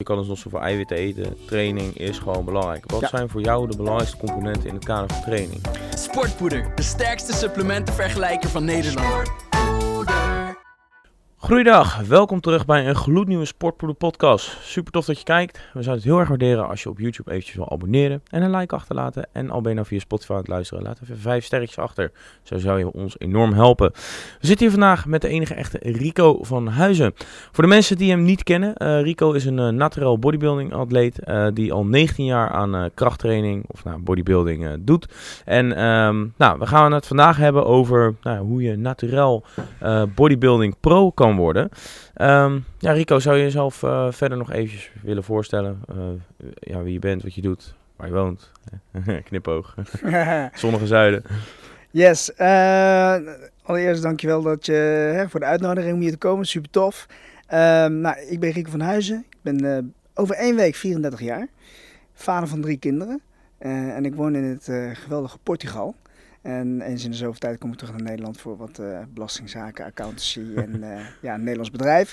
kan dus nog zoveel eiwitten eten. Training is gewoon belangrijk. Wat zijn voor jou de belangrijkste componenten in het kader van training? Sportpoeder, de sterkste supplementenvergelijker van Nederland. Goeiedag, welkom terug bij een gloednieuwe Sportpoeder podcast. Super tof dat je kijkt. We zouden het heel erg waarderen als je op YouTube eventjes wil abonneren en een like achterlaten. En al ben je nou via Spotify aan het luisteren, laat even 5 sterretjes achter. Zo zou je ons enorm helpen. We zitten hier vandaag met de enige echte Rico van Huizen. Voor de mensen die hem niet kennen, Rico is een naturel bodybuilding atleet die al 19 jaar aan krachttraining of bodybuilding doet. En we gaan het vandaag hebben over hoe je naturel bodybuilding pro kan worden. Rico, zou je jezelf verder nog eventjes willen voorstellen? Wie je bent, wat je doet, waar je woont. Knipoog. Zonnige zuiden. Yes. Allereerst dankjewel voor de uitnodiging om hier te komen. Super tof. Ik ben Rico van Huizen. Ik ben over 1 week 34 jaar. Vader van 3 kinderen. En ik woon in het geweldige Portugal. En eens in de zoveel tijd kom ik terug naar Nederland voor wat belastingzaken, accountancy en een Nederlands bedrijf.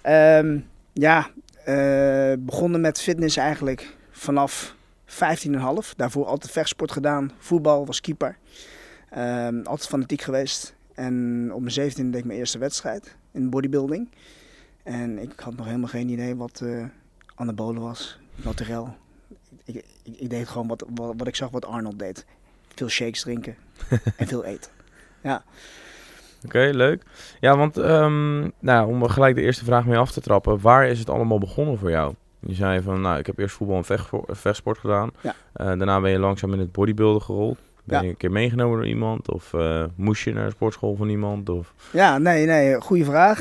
Begonnen met fitness eigenlijk vanaf 15,5. Daarvoor altijd vechtsport gedaan, voetbal, was keeper. Altijd fanatiek geweest. En op mijn 17e deed ik mijn eerste wedstrijd in bodybuilding. En ik had nog helemaal geen idee wat anabolen was, naturel. Ik deed gewoon wat ik zag wat Arnold deed. Veel shakes drinken en veel eten. Ja. Oké, leuk. Ja, want om gelijk de eerste vraag mee af te trappen. Waar is het allemaal begonnen voor jou? Je zei van, ik heb eerst voetbal en vechtsport gedaan. Ja. Daarna ben je langzaam in het bodybuilden gerold. Ben je een keer meegenomen door iemand? Of moest je naar de sportschool van iemand? Of? Ja, nee, goede vraag.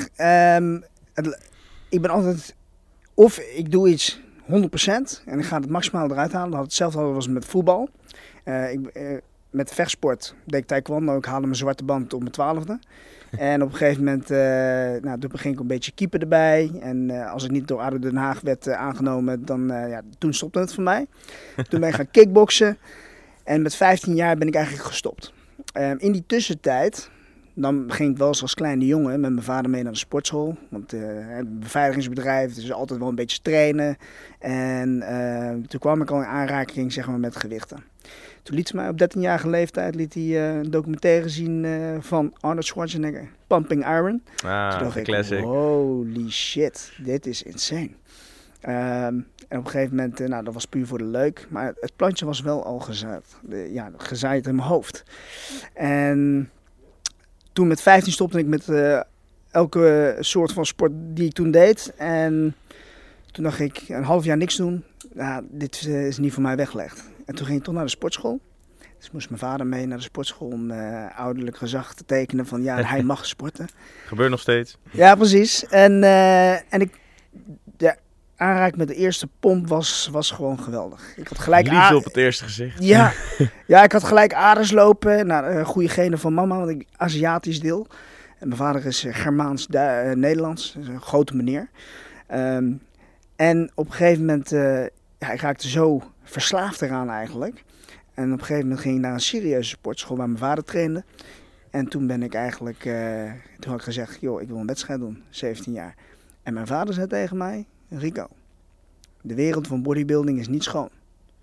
Ik ben altijd, of ik doe iets 100% en ik ga het maximaal eruit halen. Dat had hetzelfde was met voetbal. Met vechtsport deed ik taekwondo. Ik haalde mijn zwarte band op mijn 12e. En op een gegeven moment toen begin ik een beetje keeper erbij. En als ik niet door ADO Den Haag werd aangenomen, toen stopte het voor mij. Toen ben ik gaan kickboksen. En met 15 jaar ben ik eigenlijk gestopt. In die tussentijd, dan ging ik wel eens als kleine jongen met mijn vader mee naar de sportschool. Want het beveiligingsbedrijf, dus altijd wel een beetje trainen. En toen kwam ik al in aanraking met gewichten. Toen liet ze mij op 13-jarige leeftijd een documentaire zien van Arnold Schwarzenegger, Pumping Iron. Toen dacht ik, classic. Holy shit, dit is insane. En op een gegeven moment, dat was puur voor de leuk. Maar het plantje was wel al gezaaid. Gezaaid in mijn hoofd. En toen met 15 stopte ik met elke soort van sport die ik toen deed. En toen dacht ik, een half jaar niks doen. Dit is niet voor mij weggelegd. En toen ging ik toch naar de sportschool. Dus moest mijn vader mee naar de sportschool om ouderlijk gezag te tekenen van hij mag sporten. Gebeurt nog steeds. Ja, precies. En ik aanraking met de eerste pomp was gewoon geweldig. Ik had gelijk liefde op het eerste gezicht. Ja, ik had gelijk aders lopen. Goede genen van mama, want ik Aziatisch deel. En mijn vader is Germaans-Nederlands. Dus een grote meneer. En op een gegeven moment, ik raakte zo verslaafd eraan eigenlijk. En op een gegeven moment ging ik naar een serieuze sportschool waar mijn vader trainde. En toen ben ik eigenlijk, toen had ik gezegd, ik wil een wedstrijd doen, 17 jaar. En mijn vader zei tegen mij, Rico, de wereld van bodybuilding is niet schoon.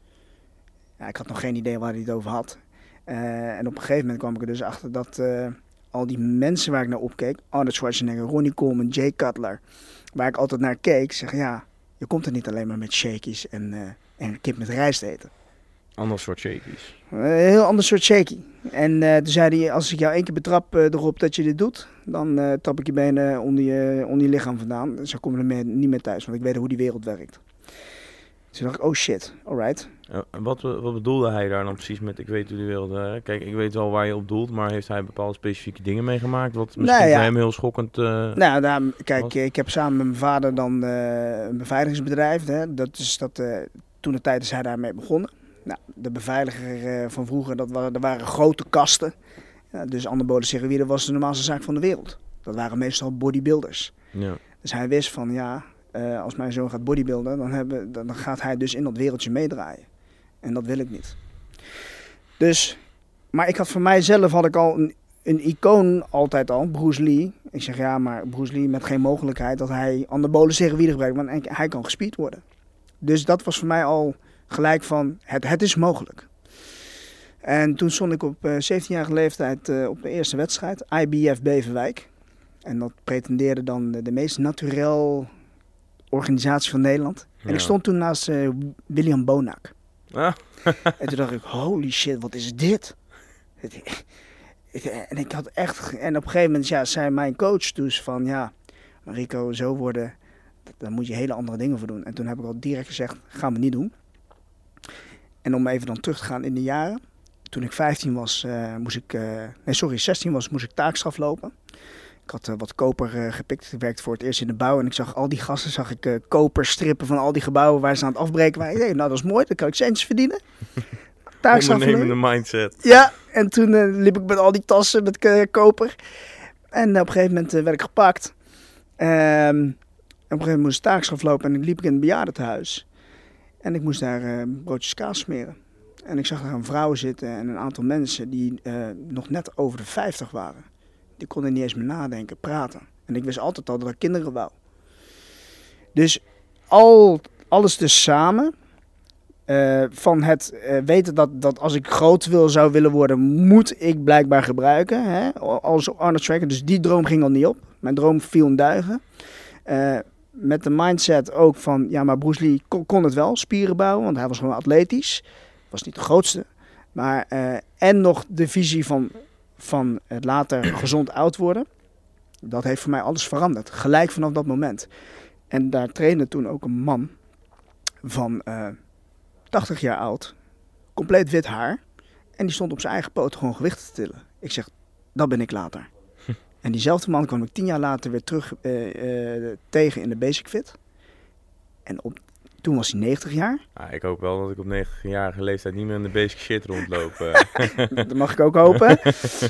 Ja, ik had nog geen idee waar hij het over had. En op een gegeven moment kwam ik er dus achter dat al die mensen waar ik naar opkeek, Arnold Schwarzenegger, Ronnie Coleman, Jay Cutler, waar ik altijd naar keek, zeggen je komt er niet alleen maar met shakies en kip met rijst eten. Ander soort shakies. Een heel ander soort shakie. En toen zei hij, als ik jou 1 keer betrap erop dat je dit doet, dan trap ik je benen onder je lichaam vandaan. Zo kom je niet meer thuis, want ik weet hoe die wereld werkt. Dus toen dacht ik, oh shit, alright. Wat bedoelde hij daar dan precies met, ik weet hoe die wereld... Kijk, ik weet wel waar je op doelt, maar heeft hij bepaalde specifieke dingen meegemaakt? Wat misschien voor hem heel schokkend kijk, ik heb samen met mijn vader dan een beveiligingsbedrijf. Toen de tijd is hij daarmee begonnen. De beveiliger van vroeger, er waren grote kasten. Dus anabolen steroïden was de normaalste zaak van de wereld. Dat waren meestal bodybuilders. Ja. Dus hij wist van, als mijn zoon gaat bodybuilden, dan gaat hij dus in dat wereldje meedraaien. En dat wil ik niet. Dus, maar ik had voor mijzelf al een icoon altijd al, Bruce Lee. Ik zeg maar Bruce Lee met geen mogelijkheid dat hij anabolen steroïden gebruikt, want hij kan gespierd worden. Dus dat was voor mij al gelijk van, het is mogelijk. En toen stond ik op 17-jarige leeftijd op de eerste wedstrijd, IBF Beverwijk. En dat pretendeerde dan de meest naturel organisatie van Nederland. En ik stond toen naast William Bonak. Ah. En toen dacht ik, holy shit, wat is dit? En ik had echt... En op een gegeven moment zei mijn coach dus van... Ja, Rico, zo worden... Daar moet je hele andere dingen voor doen. En toen heb ik al direct gezegd, gaan we niet doen. En om even dan terug te gaan in de jaren. Toen ik 16 was, moest ik taakstraf lopen. Ik had wat koper gepikt. Ik werkte voor het eerst in de bouw. En ik zag al die gasten, koper strippen van al die gebouwen waar ze aan het afbreken waren. Ik dacht, nou dat is mooi, dan kan ik centjes verdienen. Ondernemende mindset. Ja, en toen liep ik met al die tassen met koper. En op een gegeven moment werd ik gepakt. Op een gegeven moment moest ik taakstraf lopen en dan liep ik in het bejaardentehuis. En ik moest daar broodjes kaas smeren. En ik zag daar een vrouw zitten en een aantal mensen die nog net over de 50 waren. Die konden niet eens meer nadenken, praten. En ik wist altijd al dat ik kinderen wou. Dus alles dus samen... van het weten dat als ik groot zou willen worden, moet ik blijkbaar gebruiken. Hè? Als Arnold Schwarzenegger. Dus die droom ging al niet op. Mijn droom viel in duigen. Met de mindset ook van, ja, maar Bruce Lee kon het wel, spieren bouwen, want hij was gewoon atletisch. Was niet de grootste. Maar, en nog de visie van het later gezond oud worden. Dat heeft voor mij alles veranderd. Gelijk vanaf dat moment. En daar trainde toen ook een man van 80 jaar oud, compleet wit haar. En die stond op zijn eigen poot gewoon gewicht te tillen. Ik zeg, dat ben ik later. En diezelfde man kwam ik 10 jaar later weer terug tegen in de Basic Fit. En toen was hij 90 jaar. Ah, ik hoop wel dat ik op 90-jarige leeftijd niet meer in de basic shit rondloop. Dat mag ik ook hopen.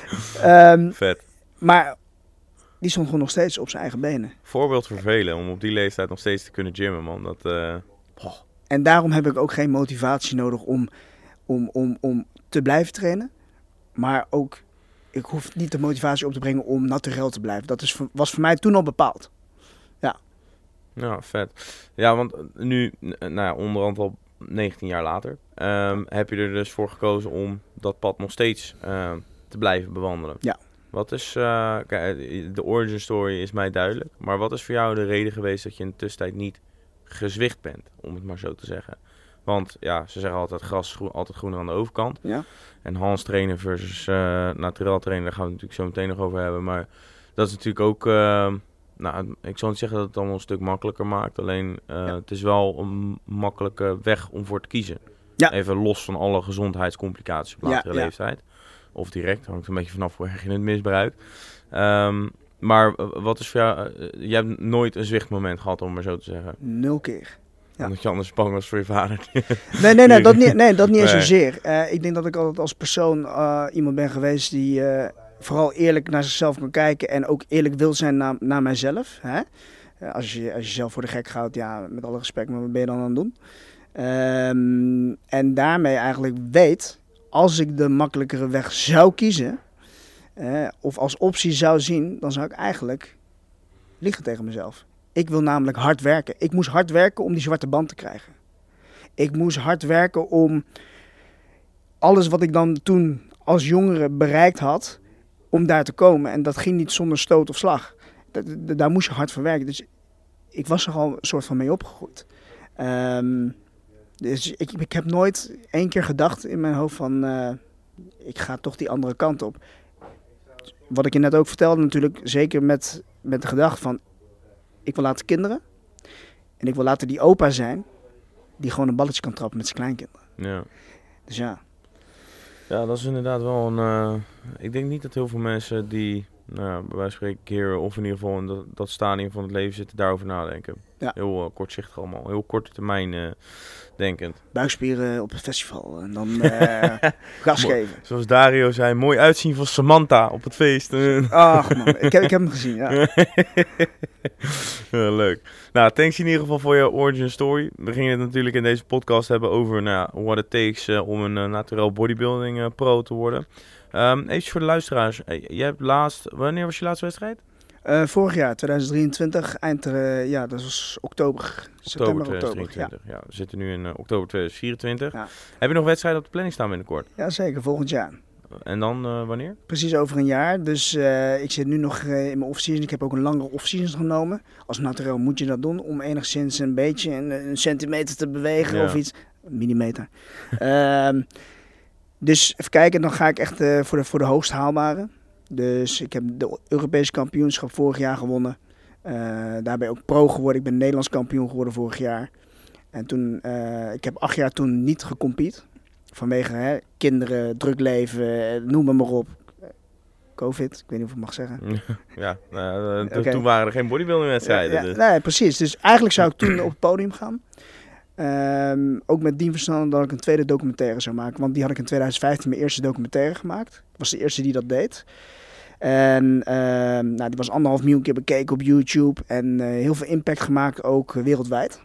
Vet. Maar die stond gewoon nog steeds op zijn eigen benen. Voorbeeld voor velen om op die leeftijd nog steeds te kunnen gymmen, man. En daarom heb ik ook geen motivatie nodig om te blijven trainen. Maar ook, ik hoef niet de motivatie op te brengen om naturel te blijven. Dat was voor mij toen al bepaald. Ja. Ja, vet. Ja, want nu, onderhand al 19 jaar later, heb je er dus voor gekozen om dat pad nog steeds te blijven bewandelen. Ja. Wat is, de origin story is mij duidelijk, maar wat is voor jou de reden geweest dat je in de tussentijd niet gezwicht bent, om het maar zo te zeggen? Want ja, ze zeggen altijd gras altijd groener aan de overkant. Ja. En Hans trainen versus naturel trainen, daar gaan we het natuurlijk zo meteen nog over hebben. Maar dat is natuurlijk ook, ik zal niet zeggen dat het allemaal een stuk makkelijker maakt. Alleen het is wel een makkelijke weg om voor te kiezen. Ja. Even los van alle gezondheidscomplicaties op latere leeftijd. Of direct, hangt een beetje vanaf hoe erg je het misbruikt. Maar wat is voor jou, je hebt nooit een zwichtmoment gehad, om maar zo te zeggen. 0 keer. Ja. Omdat je anders bang was voor je vader. Nee, dat niet eens zozeer. Ik denk dat ik altijd als persoon iemand ben geweest die vooral eerlijk naar zichzelf kan kijken en ook eerlijk wil zijn naar mijzelf. Hè? Als je jezelf voor de gek houdt, ja, met alle respect, maar wat ben je dan aan het doen? En daarmee eigenlijk weet, als ik de makkelijkere weg zou kiezen, of als optie zou zien, dan zou ik eigenlijk liegen tegen mezelf. Ik wil namelijk hard werken. Ik moest hard werken om die zwarte band te krijgen. Ik moest hard werken om alles wat ik dan toen als jongere bereikt had, om daar te komen. En dat ging niet zonder stoot of slag. Daar moest je hard voor werken. Dus ik was er al een soort van mee opgegroeid. Dus ik heb nooit 1 keer gedacht in mijn hoofd van, ik ga toch die andere kant op. Wat ik je net ook vertelde natuurlijk, zeker met de gedachte van, ik wil later kinderen. En ik wil later die opa zijn die gewoon een balletje kan trappen met zijn kleinkinderen. Ja. Dus ja. Ja, dat is inderdaad wel een... ik denk niet dat heel veel mensen die, bij wijze van spreken, keren of in ieder geval in dat stadium van het leven zitten, daarover nadenken. Ja. Heel kortzichtig allemaal. Heel korte termijn denkend. Buikspieren op het festival en dan gas geven. Zoals Dario zei, mooi uitzien van Samantha op het feest. Ach man, ik heb hem gezien, ja. Ja, leuk. Nou, thanks in ieder geval voor je origin story. We gingen het natuurlijk in deze podcast hebben over what it takes om een naturel bodybuilding pro te worden. Even voor de luisteraars. Jij hebt wanneer was je laatste wedstrijd? Vorig jaar, 2023, dat was september, oktober. 2023, ja. We zitten nu in oktober 2024. Ja. Heb je nog wedstrijden op de planning staan binnenkort? Ja, zeker, volgend jaar. En dan wanneer? Precies over een jaar. Dus ik zit nu nog in mijn off-season. Ik heb ook een langere off-season genomen. Als naturel moet je dat doen om enigszins een beetje een centimeter te bewegen of iets. Millimeter. Dus even kijken, dan ga ik echt voor de hoogst haalbare. Dus ik heb de Europese kampioenschap vorig jaar gewonnen. Daarbij ook pro geworden. Ik ben Nederlands kampioen geworden vorig jaar. En toen, ik heb 8 jaar toen niet gecompete. Vanwege kinderen, druk leven, noem maar op. COVID, ik weet niet of ik mag zeggen. Ja, okay. Toen waren er geen bodybuilding wedstrijden. Ja, dus. Nee, precies. Dus eigenlijk zou ik toen op het podium gaan. Ook met dien verstand dat ik een tweede documentaire zou maken. Want die had ik in 2015 mijn eerste documentaire gemaakt. Ik was de eerste die dat deed. En die was 1,5 miljoen keer bekeken op YouTube. En heel veel impact gemaakt ook wereldwijd.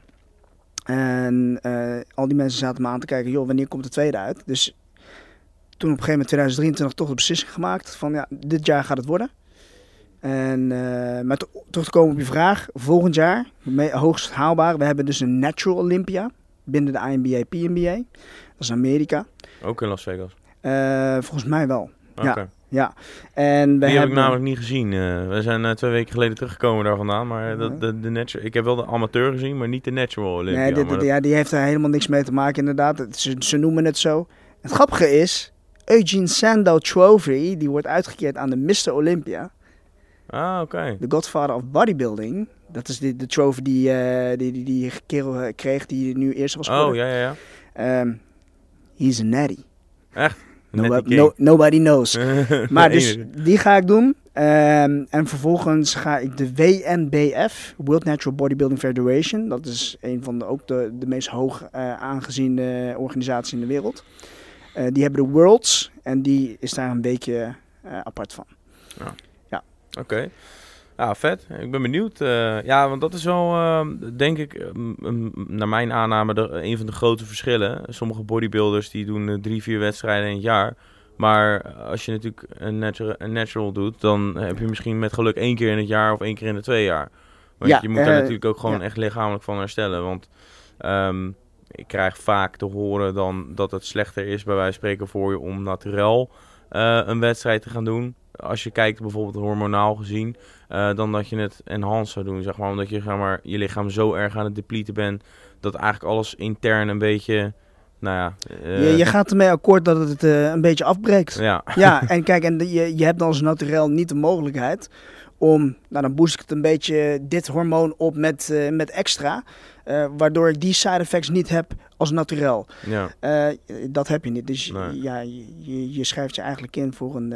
En al die mensen zaten me aan te kijken, joh, wanneer komt de tweede uit? Dus toen op een gegeven moment 2023 toch de beslissing gemaakt van ja, dit jaar gaat het worden. En maar terug te komen op je vraag, volgend jaar, hoogst haalbaar. We hebben dus een Natural Olympia binnen de INBA, PNBA. Dat is Amerika. Ook in Las Vegas? Volgens mij wel. Okay. Ja. En die heb ik namelijk niet gezien. We zijn 2 weken geleden teruggekomen daar vandaan. Maar ik heb wel de amateur gezien, maar niet de Natural Olympia. Nee, die heeft daar helemaal niks mee te maken inderdaad. Ze noemen het zo. Het grappige is, Eugene Sandow Trophy, die wordt uitgekeerd aan de Mr. Olympia. Ah, oké. De Godfather of Bodybuilding. Dat is de trophy die kerel kreeg, die nu eerst was geworden. Oh, ja. He's a natty. Echt? Nobody knows. Maar dus die ga ik doen. En vervolgens ga ik de WNBF, World Natural Bodybuilding Federation. Dat is een van de meest hoog aangeziene organisaties in de wereld. Die hebben de Worlds en die is daar een beetje apart van. Ja. Oké. Ja, vet. Ik ben benieuwd. Want dat is wel, denk ik, naar mijn aanname, een van de grote verschillen. Sommige bodybuilders die doen 3-4 wedstrijden in het jaar. Maar als je natuurlijk een natural doet, dan heb je misschien met geluk 1 keer in het jaar of 1 keer in de 2 jaar. Want je moet daar natuurlijk ook gewoon echt lichamelijk van herstellen. Want ik krijg vaak te horen dan dat het slechter is, bij wijze van spreken, voor je om naturel een wedstrijd te gaan doen. Als je kijkt bijvoorbeeld hormonaal gezien, dan dat je het enhanced zou doen, zeg maar. Omdat je, zeg maar, je lichaam zo erg aan het depleten bent, dat eigenlijk alles intern een beetje, je gaat ermee akkoord dat het een beetje afbreekt. Ja, en kijk, je hebt dan als naturel niet de mogelijkheid om, dan boost ik het een beetje dit hormoon op met extra. Waardoor ik die side effects niet heb als naturel. Ja. Dat heb je niet. Dus nee. je schrijft je eigenlijk in voor een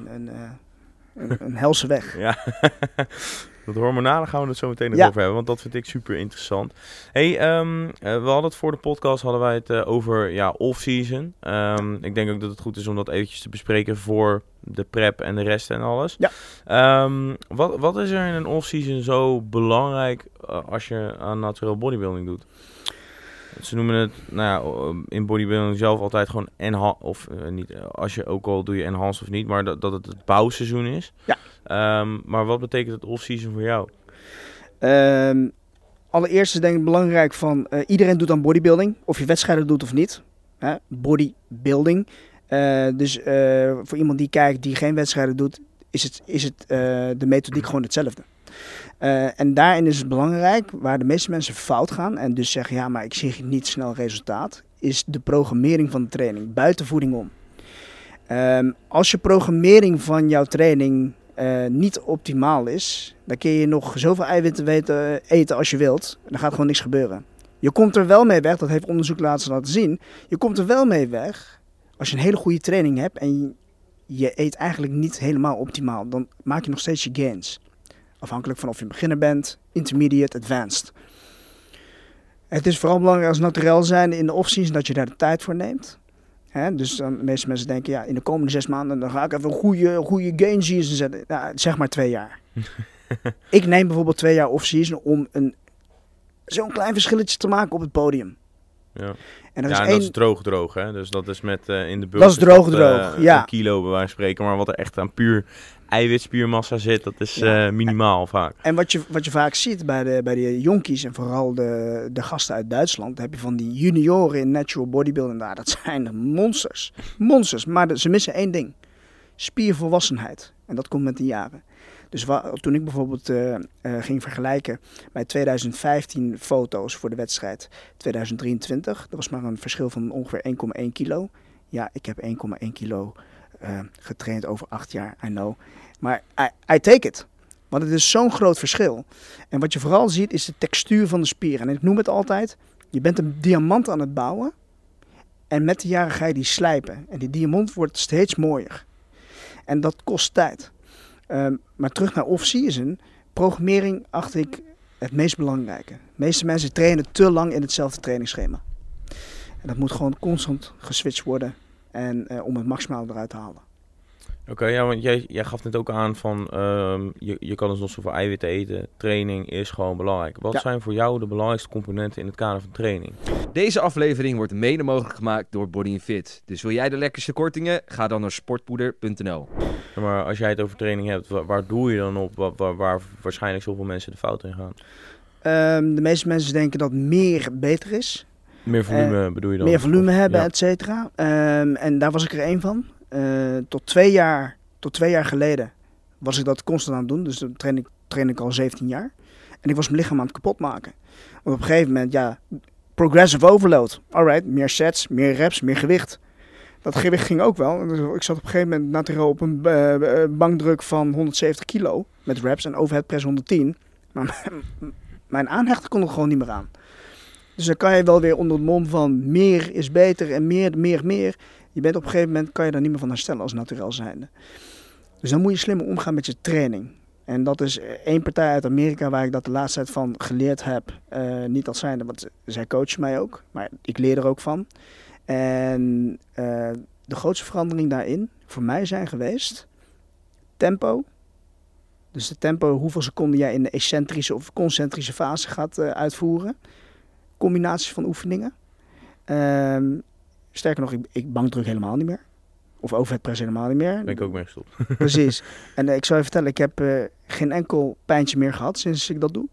helse weg. Ja, dat hormonale gaan we het zo meteen nog over hebben, want dat vind ik super interessant. Hey, we hadden het voor de podcast over off-season. Ik denk ook dat het goed is om dat eventjes te bespreken voor de prep en de rest en alles. Ja. Wat is er in een off-season zo belangrijk als je aan natural bodybuilding doet? Ze noemen het in bodybuilding zelf altijd gewoon niet, als je ook al doe je enhanced of niet, maar dat het bouwseizoen is. Ja. Maar wat betekent het off-season voor jou? Allereerst is denk ik belangrijk van iedereen doet aan bodybuilding, of je wedstrijden doet of niet. Bodybuilding. Dus voor iemand die kijkt die geen wedstrijden doet, is het de methodiek gewoon hetzelfde. En daarin is het belangrijk, waar de meeste mensen fout gaan en dus zeggen, ja, maar ik zie niet snel resultaat, is de programmering van de training, buiten voeding om. Als je programmering van jouw training niet optimaal is, dan kun je nog zoveel eiwitten eten als je wilt, dan gaat gewoon niks gebeuren. Je komt er wel mee weg, dat heeft onderzoek laten zien, je komt er wel mee weg als je een hele goede training hebt en je eet eigenlijk niet helemaal optimaal, dan maak je nog steeds je gains. Afhankelijk van of je een beginner bent, intermediate, advanced. Het is vooral belangrijk als naturel zijn in de off-season dat je daar de tijd voor neemt. Dus dan, de meeste mensen denken, in de komende 6 maanden dan ga ik even een goede gain season zetten. Zeg maar 2 jaar. Ik neem bijvoorbeeld 2 jaar off-season om zo'n klein verschilletje te maken op het podium. Ja. En Dat is droog, hè? Dus dat is met in de bulk. Dat is droog, ja. Een kilo bij wijze van spreken. Maar wat er echt aan puur eiwitspiermassa zit, dat is minimaal vaak. En wat je vaak ziet bij de jonkies en vooral de gasten uit Duitsland, heb je van die junioren in natural bodybuilding daar. Dat zijn monsters. Monsters. Maar ze missen één ding. Spiervolwassenheid. En dat komt met de jaren. Dus toen ik bijvoorbeeld ging vergelijken bij 2015 foto's voor de wedstrijd 2023. Dat was maar een verschil van ongeveer 1,1 kilo. Ja, ik heb 1,1 kilo getraind over 8 jaar, I know. Maar I take it. Want het is zo'n groot verschil. En wat je vooral ziet is de textuur van de spieren. En ik noem het altijd, je bent een diamant aan het bouwen. En met de jaren ga je die slijpen. En die diamant wordt steeds mooier. En dat kost tijd. Maar terug naar off-season. Programmering acht ik het meest belangrijke. De meeste mensen trainen te lang in hetzelfde trainingsschema. En dat moet gewoon constant geswitcht worden. En om het maximaal eruit te halen. Oké, ja, want jij gaf net ook aan van je kan dus nog zoveel eiwitten eten. Training is gewoon belangrijk. Wat zijn voor jou de belangrijkste componenten in het kader van training? Deze aflevering wordt mede mogelijk gemaakt door Body & Fit. Dus wil jij de lekkerste kortingen? Ga dan naar sportpoeder.nl. Ja, maar als jij het over training hebt, waar doe je dan op? Waar waarschijnlijk zoveel mensen de fout in gaan? De meeste mensen denken dat meer beter is. Meer volume bedoel je dan? Meer volume hebben, et cetera. En daar was ik er één van. Tot 2 jaar geleden was ik dat constant aan het doen. Dus dan train ik al 17 jaar. En ik was mijn lichaam aan het kapot maken. Want op een gegeven moment, progressive overload. Alright, meer sets, meer reps, meer gewicht. Dat gewicht ging ook wel. Ik zat op een gegeven moment natuurlijk op een bankdruk van 170 kilo. Met reps en overhead press 110. Maar mijn aanhechten kon er gewoon niet meer aan. Dus dan kan je wel weer onder het mom van meer is beter en meer. Je bent op een gegeven moment, kan je daar niet meer van herstellen als naturel zijnde. Dus dan moet je slimmer omgaan met je training. En dat is één partij uit Amerika waar ik dat de laatste tijd van geleerd heb. Niet als zijnde, want zij coachen mij ook. Maar ik leer er ook van. En de grootste verandering daarin voor mij zijn geweest tempo. Dus de tempo, hoeveel seconden jij in de excentrische of concentrische fase gaat uitvoeren. Combinaties van oefeningen. Sterker nog, ik bankdruk helemaal niet meer. Of overhead press helemaal niet meer. Ben ik ook mee gestopt. Precies. En ik zou je vertellen, ik heb geen enkel pijntje meer gehad sinds ik dat doe.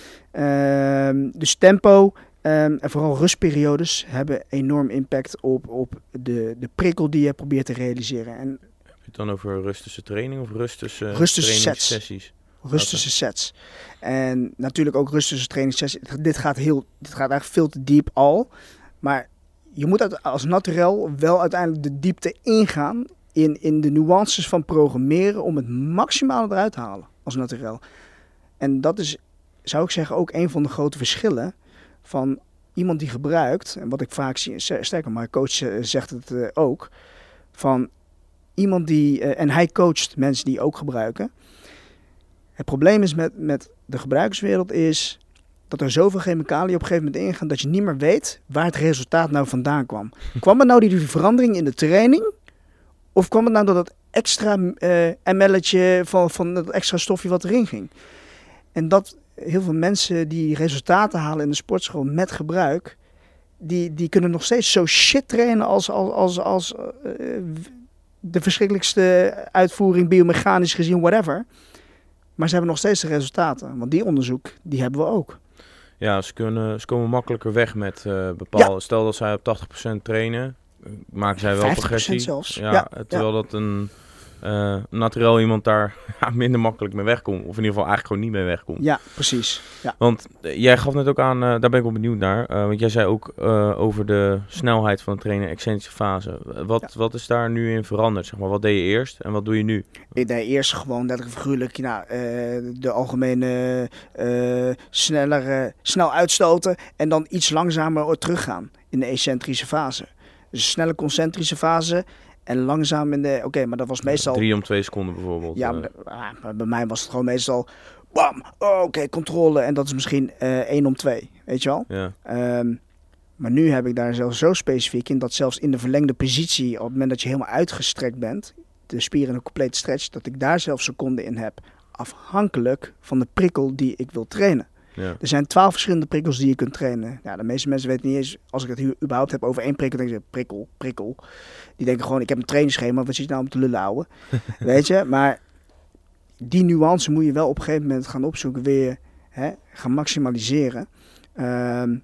Dus tempo en vooral rustperiodes hebben enorm impact op de prikkel die je probeert te realiseren. En heb je het dan over rust tussen training of rust tussen trainingssessies? Rust tussen sets. En natuurlijk ook rust tussen trainingssessies. Dit gaat eigenlijk veel te diep al. Maar je moet als naturel wel uiteindelijk de diepte ingaan in de nuances van programmeren om het maximale eruit te halen als naturel. En dat is, zou ik zeggen, ook een van de grote verschillen van iemand die gebruikt, en wat ik vaak zie, sterker, mijn coach zegt het ook, van iemand die, en hij coacht mensen die ook gebruiken. Het probleem is met de gebruikerswereld is dat er zoveel chemicaliën op een gegeven moment ingaan dat je niet meer weet waar het resultaat nou vandaan kwam. Kwam het nou die verandering in de training? Of kwam het nou door dat extra ml'tje van dat extra stofje wat erin ging? En dat heel veel mensen die resultaten halen in de sportschool met gebruik, die kunnen nog steeds zo shit trainen als de verschrikkelijkste uitvoering, biomechanisch gezien, whatever. Maar ze hebben nog steeds de resultaten. Want die onderzoek, die hebben we ook. Ja, ze komen makkelijker weg met bepaalde... Ja. Stel dat zij op 80% trainen, maken zij wel progressie. Zelfs. Ja, terwijl dat een naturel iemand daar minder makkelijk mee wegkomt. Of in ieder geval eigenlijk gewoon niet mee wegkomt. Ja, precies. Ja. Want jij gaf net ook aan, daar ben ik wel benieuwd naar. Want jij zei ook over de snelheid van het trainen, excentrische fase. Wat is daar nu in veranderd? Zeg maar? Wat deed je eerst en wat doe je nu? Ik deed eerst gewoon letterlijk figuurlijk de algemene snel uitstoten en dan iets langzamer teruggaan in de excentrische fase. Dus een snelle concentrische fase. En langzaam in de... Oké, maar dat was meestal... 3 om 2 seconden bijvoorbeeld. Ja, maar bij mij was het gewoon meestal... Bam! Oké, controle. En dat is misschien 1 om 2. Weet je wel? Ja. Maar nu heb ik daar zelfs zo specifiek in... dat zelfs in de verlengde positie... op het moment dat je helemaal uitgestrekt bent... de spieren in een complete stretch... dat ik daar zelfs seconden in heb. Afhankelijk van de prikkel die ik wil trainen. Ja. Er zijn 12 verschillende prikkels die je kunt trainen. Ja, de meeste mensen weten niet eens, als ik het hier überhaupt heb over 1 prikkel, denken ze prikkel. Die denken gewoon, ik heb een trainingsschema, wat zit je nou om te lullen, ouwe? Weet je, maar die nuance moet je wel op een gegeven moment gaan opzoeken, weer gaan maximaliseren. En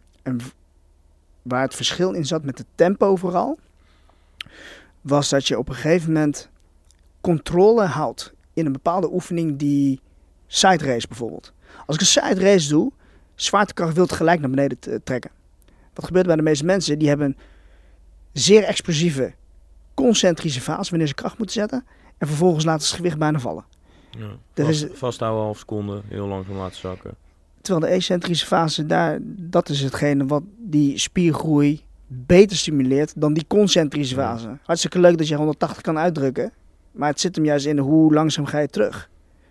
waar het verschil in zat met het tempo vooral, was dat je op een gegeven moment controle houdt in een bepaalde oefening, die side race bijvoorbeeld. Als ik een side race doe, zwaartekracht wil het gelijk naar beneden trekken. Wat gebeurt bij de meeste mensen? Die hebben een zeer explosieve concentrische fase wanneer ze kracht moeten zetten. En vervolgens laten ze het gewicht bijna vallen. Ja. Vasthouden, half seconde, heel langzaam laten zakken. Terwijl de excentrische fase, dat is hetgene wat die spiergroei beter stimuleert dan die concentrische fase. Hartstikke leuk dat je 180 kan uitdrukken. Maar het zit hem juist in hoe langzaam ga je terug.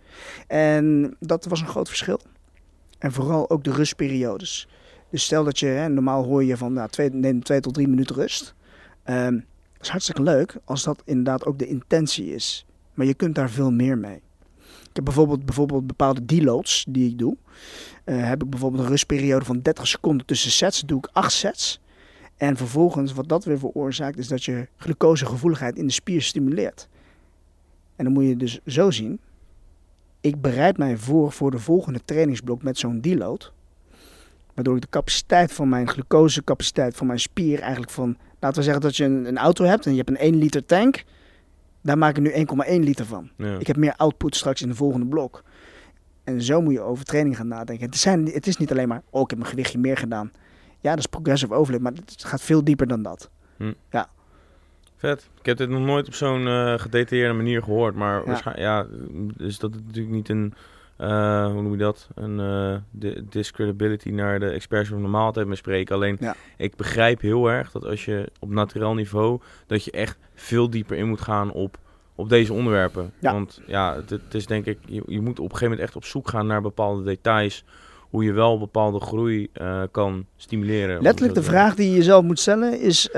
En dat was een groot verschil. En vooral ook de rustperiodes. Dus stel dat je, normaal hoor je van 2 tot 3 minuten rust. Dat is hartstikke leuk als dat inderdaad ook de intentie is. Maar je kunt daar veel meer mee. Ik heb bijvoorbeeld bepaalde deloads die ik doe. Heb ik bijvoorbeeld een rustperiode van 30 seconden tussen sets. Dat doe ik 8 sets. En vervolgens wat dat weer veroorzaakt is dat je glucosegevoeligheid in de spier stimuleert. En dan moet je dus zo zien. Ik bereid mij voor de volgende trainingsblok met zo'n deload. Waardoor ik de capaciteit van mijn glucosecapaciteit van mijn spier eigenlijk van... Laten we zeggen dat je een auto hebt en je hebt een 1 liter tank. Daar maak ik nu 1,1 liter van. Ja. Ik heb meer output straks in de volgende blok. En zo moet je over training gaan nadenken. Het is niet alleen maar, ik heb een gewichtje meer gedaan. Ja, dat is progressive overload, maar het gaat veel dieper dan dat. Ja. Vet. Ik heb dit nog nooit op zo'n gedetailleerde manier gehoord. Maar waarschijnlijk, dus dat is natuurlijk niet een, hoe noem je dat? Een discredibility naar de experts die we normaal altijd mee spreken. Alleen, ik begrijp heel erg dat als je op naturel niveau, dat je echt veel dieper in moet gaan op deze onderwerpen. Ja. Want het is denk ik, je moet op een gegeven moment echt op zoek gaan naar bepaalde details. Hoe je wel bepaalde groei kan stimuleren. Letterlijk de vraag die je jezelf moet stellen is...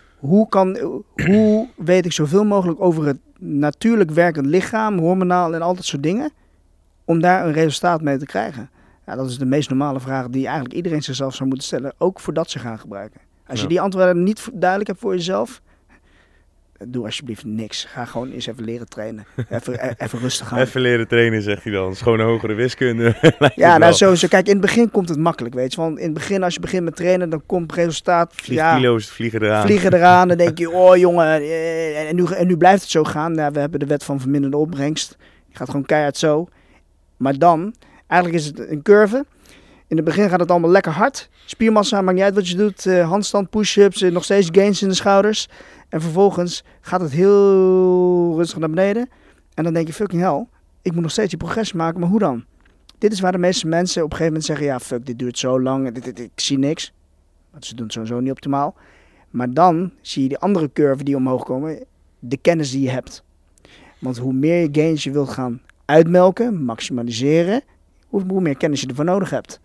Hoe weet ik zoveel mogelijk over het natuurlijk werkend lichaam, hormonaal en al dat soort dingen, om daar een resultaat mee te krijgen? Ja, dat is de meest normale vraag die eigenlijk iedereen zichzelf zou moeten stellen, ook voordat ze gaan gebruiken. Als je die antwoorden niet duidelijk hebt voor jezelf, doe alsjeblieft niks. Ga gewoon eens even leren trainen. Even rustig aan. Even leren trainen, zegt hij dan. Het is gewoon een hogere wiskunde. Sowieso. Kijk, in het begin komt het makkelijk, weet je. Want in het begin, als je begint met trainen, dan komt het resultaat. Kilo's vliegen eraan. Dan denk je, jongen, en nu blijft het zo gaan. Ja, we hebben de wet van verminderde opbrengst. Die gaat gewoon keihard zo. Maar dan, eigenlijk is het een curve. In het begin gaat het allemaal lekker hard. Spiermassa, maakt niet uit wat je doet. Handstand, push-ups, nog steeds gains in de schouders. En vervolgens gaat het heel rustig naar beneden. En dan denk je, fucking hell, ik moet nog steeds die progressie maken, maar hoe dan? Dit is waar de meeste mensen op een gegeven moment zeggen, fuck, dit duurt zo lang, ik zie niks. Want ze doen het sowieso niet optimaal. Maar dan zie je die andere curve die omhoog komen, de kennis die je hebt. Want hoe meer je gains je wilt gaan uitmelken, maximaliseren, hoe meer kennis je ervoor nodig hebt.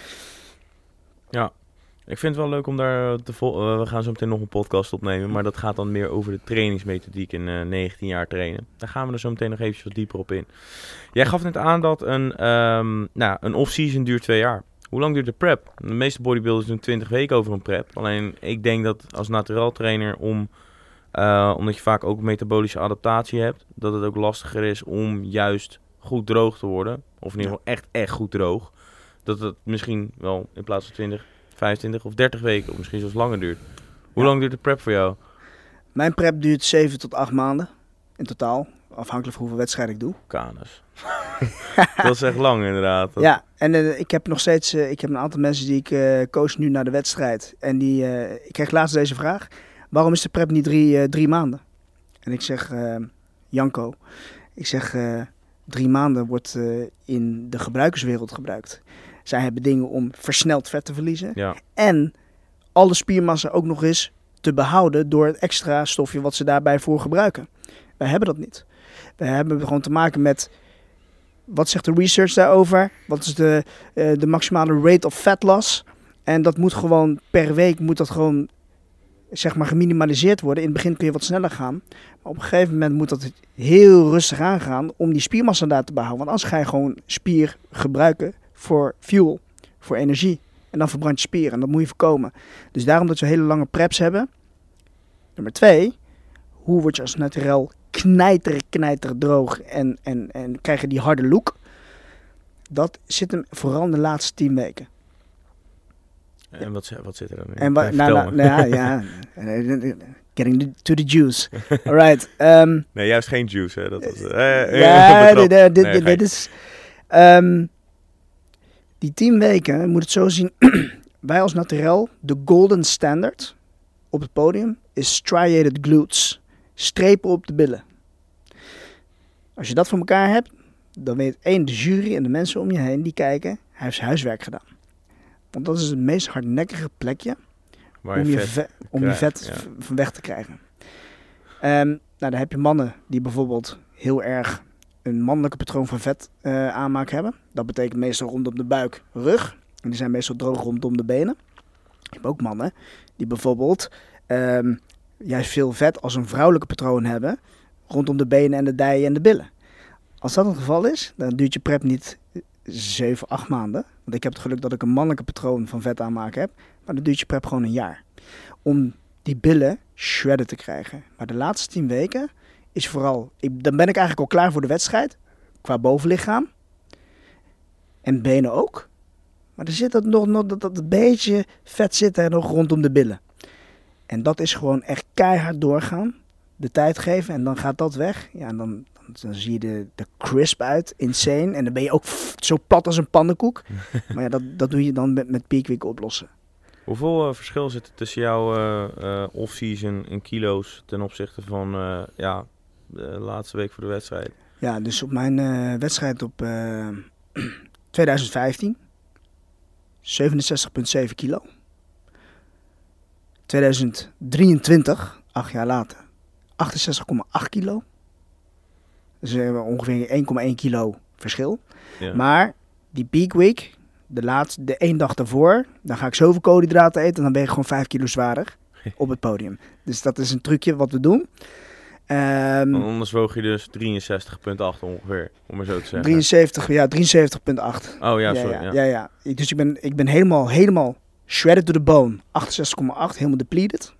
Ja. Ik vind het wel leuk om daar we gaan zo meteen nog een podcast opnemen, maar dat gaat dan meer over de trainingsmethodiek in 19 jaar trainen. Daar gaan we er zo meteen nog eventjes wat dieper op in. Jij gaf net aan dat een off-season duurt 2 jaar. Hoe lang duurt de prep? De meeste bodybuilders doen 20 weken over een prep. Alleen ik denk dat als naturel trainer, omdat je vaak ook metabolische adaptatie hebt, dat het ook lastiger is om juist goed droog te worden. Of in ieder geval echt goed droog. Dat het misschien wel in plaats van 20... 25 of 30 weken, of misschien zelfs langer duurt. Hoe lang duurt de prep voor jou? Mijn prep duurt 7 tot 8 maanden in totaal. Afhankelijk van hoeveel wedstrijden ik doe. Kanus. Dat is echt lang inderdaad. Ja, en ik heb nog steeds ik heb een aantal mensen die ik coach nu naar de wedstrijd. En ik kreeg laatst deze vraag. Waarom is de prep niet 3 maanden? En ik zeg, Janko, 3 maanden wordt in de gebruikerswereld gebruikt. Zij hebben dingen om versneld vet te verliezen. Ja. En alle spiermassa ook nog eens te behouden door het extra stofje wat ze daarbij voor gebruiken. Wij hebben dat niet. We hebben gewoon te maken met, wat zegt de research daarover? Wat is de maximale rate of fat loss? En dat moet gewoon per week geminimaliseerd worden. In het begin kun je wat sneller gaan. Maar op een gegeven moment moet dat heel rustig aangaan om die spiermassa daar te behouden. Want anders ga je gewoon spier gebruiken voor fuel. voor energie. En dan verbrand je spieren. En dat moet je voorkomen. Dus daarom dat we hele lange preps hebben. Nummer 2. Hoe word je als naturel knijter droog en krijg je die harde look? Dat zit hem vooral in de laatste 10 weken. En wat zit er dan in? En getting to the juice. Alright. Nee, juist geen juice, hè? Dat was, dit is... die 10 weken, je moet het zo zien. Wij als naturel, de golden standard op het podium is striated glutes. Strepen op de billen. Als je dat voor elkaar hebt, dan weet de jury en de mensen om je heen die kijken, hij heeft zijn huiswerk gedaan. Want dat is het meest hardnekkige plekje om je vet van weg te krijgen. Dan heb je mannen die bijvoorbeeld heel erg een mannelijke patroon van vet aanmaak hebben. Dat betekent meestal rondom de buik, rug. En die zijn meestal droog rondom de benen. Je hebt ook mannen die bijvoorbeeld juist veel vet als een vrouwelijke patroon hebben rondom de benen en de dijen en de billen. Als dat het geval is, dan duurt je prep niet 7, 8 maanden. Want ik heb het geluk dat ik een mannelijke patroon van vet aanmaken heb. Maar dan duurt je prep gewoon een jaar. Om die billen shredden te krijgen. Maar de laatste 10 weken is vooral... dan ben ik eigenlijk al klaar voor de wedstrijd. Qua bovenlichaam. En benen ook. Maar er zit dat beetje vet zit er nog rondom de billen. En dat is gewoon echt keihard doorgaan. De tijd geven en dan gaat dat weg. Ja, en dan zie je de crisp uit. Insane. En dan ben je ook zo plat als een pannenkoek. Maar ja, dat doe je dan met Peak Week oplossen. Hoeveel verschil zit er tussen jouw off-season in kilo's ten opzichte van de laatste week voor de wedstrijd? Ja, dus op mijn wedstrijd op 2015, 67,7 kilo. 2023, 8 jaar later, 68,8 kilo. Dus we hebben ongeveer 1,1 kilo verschil. Ja. Maar die Peak Week, de 1 dag daarvoor, dan ga ik zoveel koolhydraten eten en dan ben je gewoon 5 kilo zwaarder op het podium. Dus dat is een trucje wat we doen. Anders woog je dus 63,8 ongeveer, om maar zo te zeggen. 73,8. Oh ja, sorry. Ja. Dus ik ben helemaal shredded to the bone. 68,8, helemaal depleted.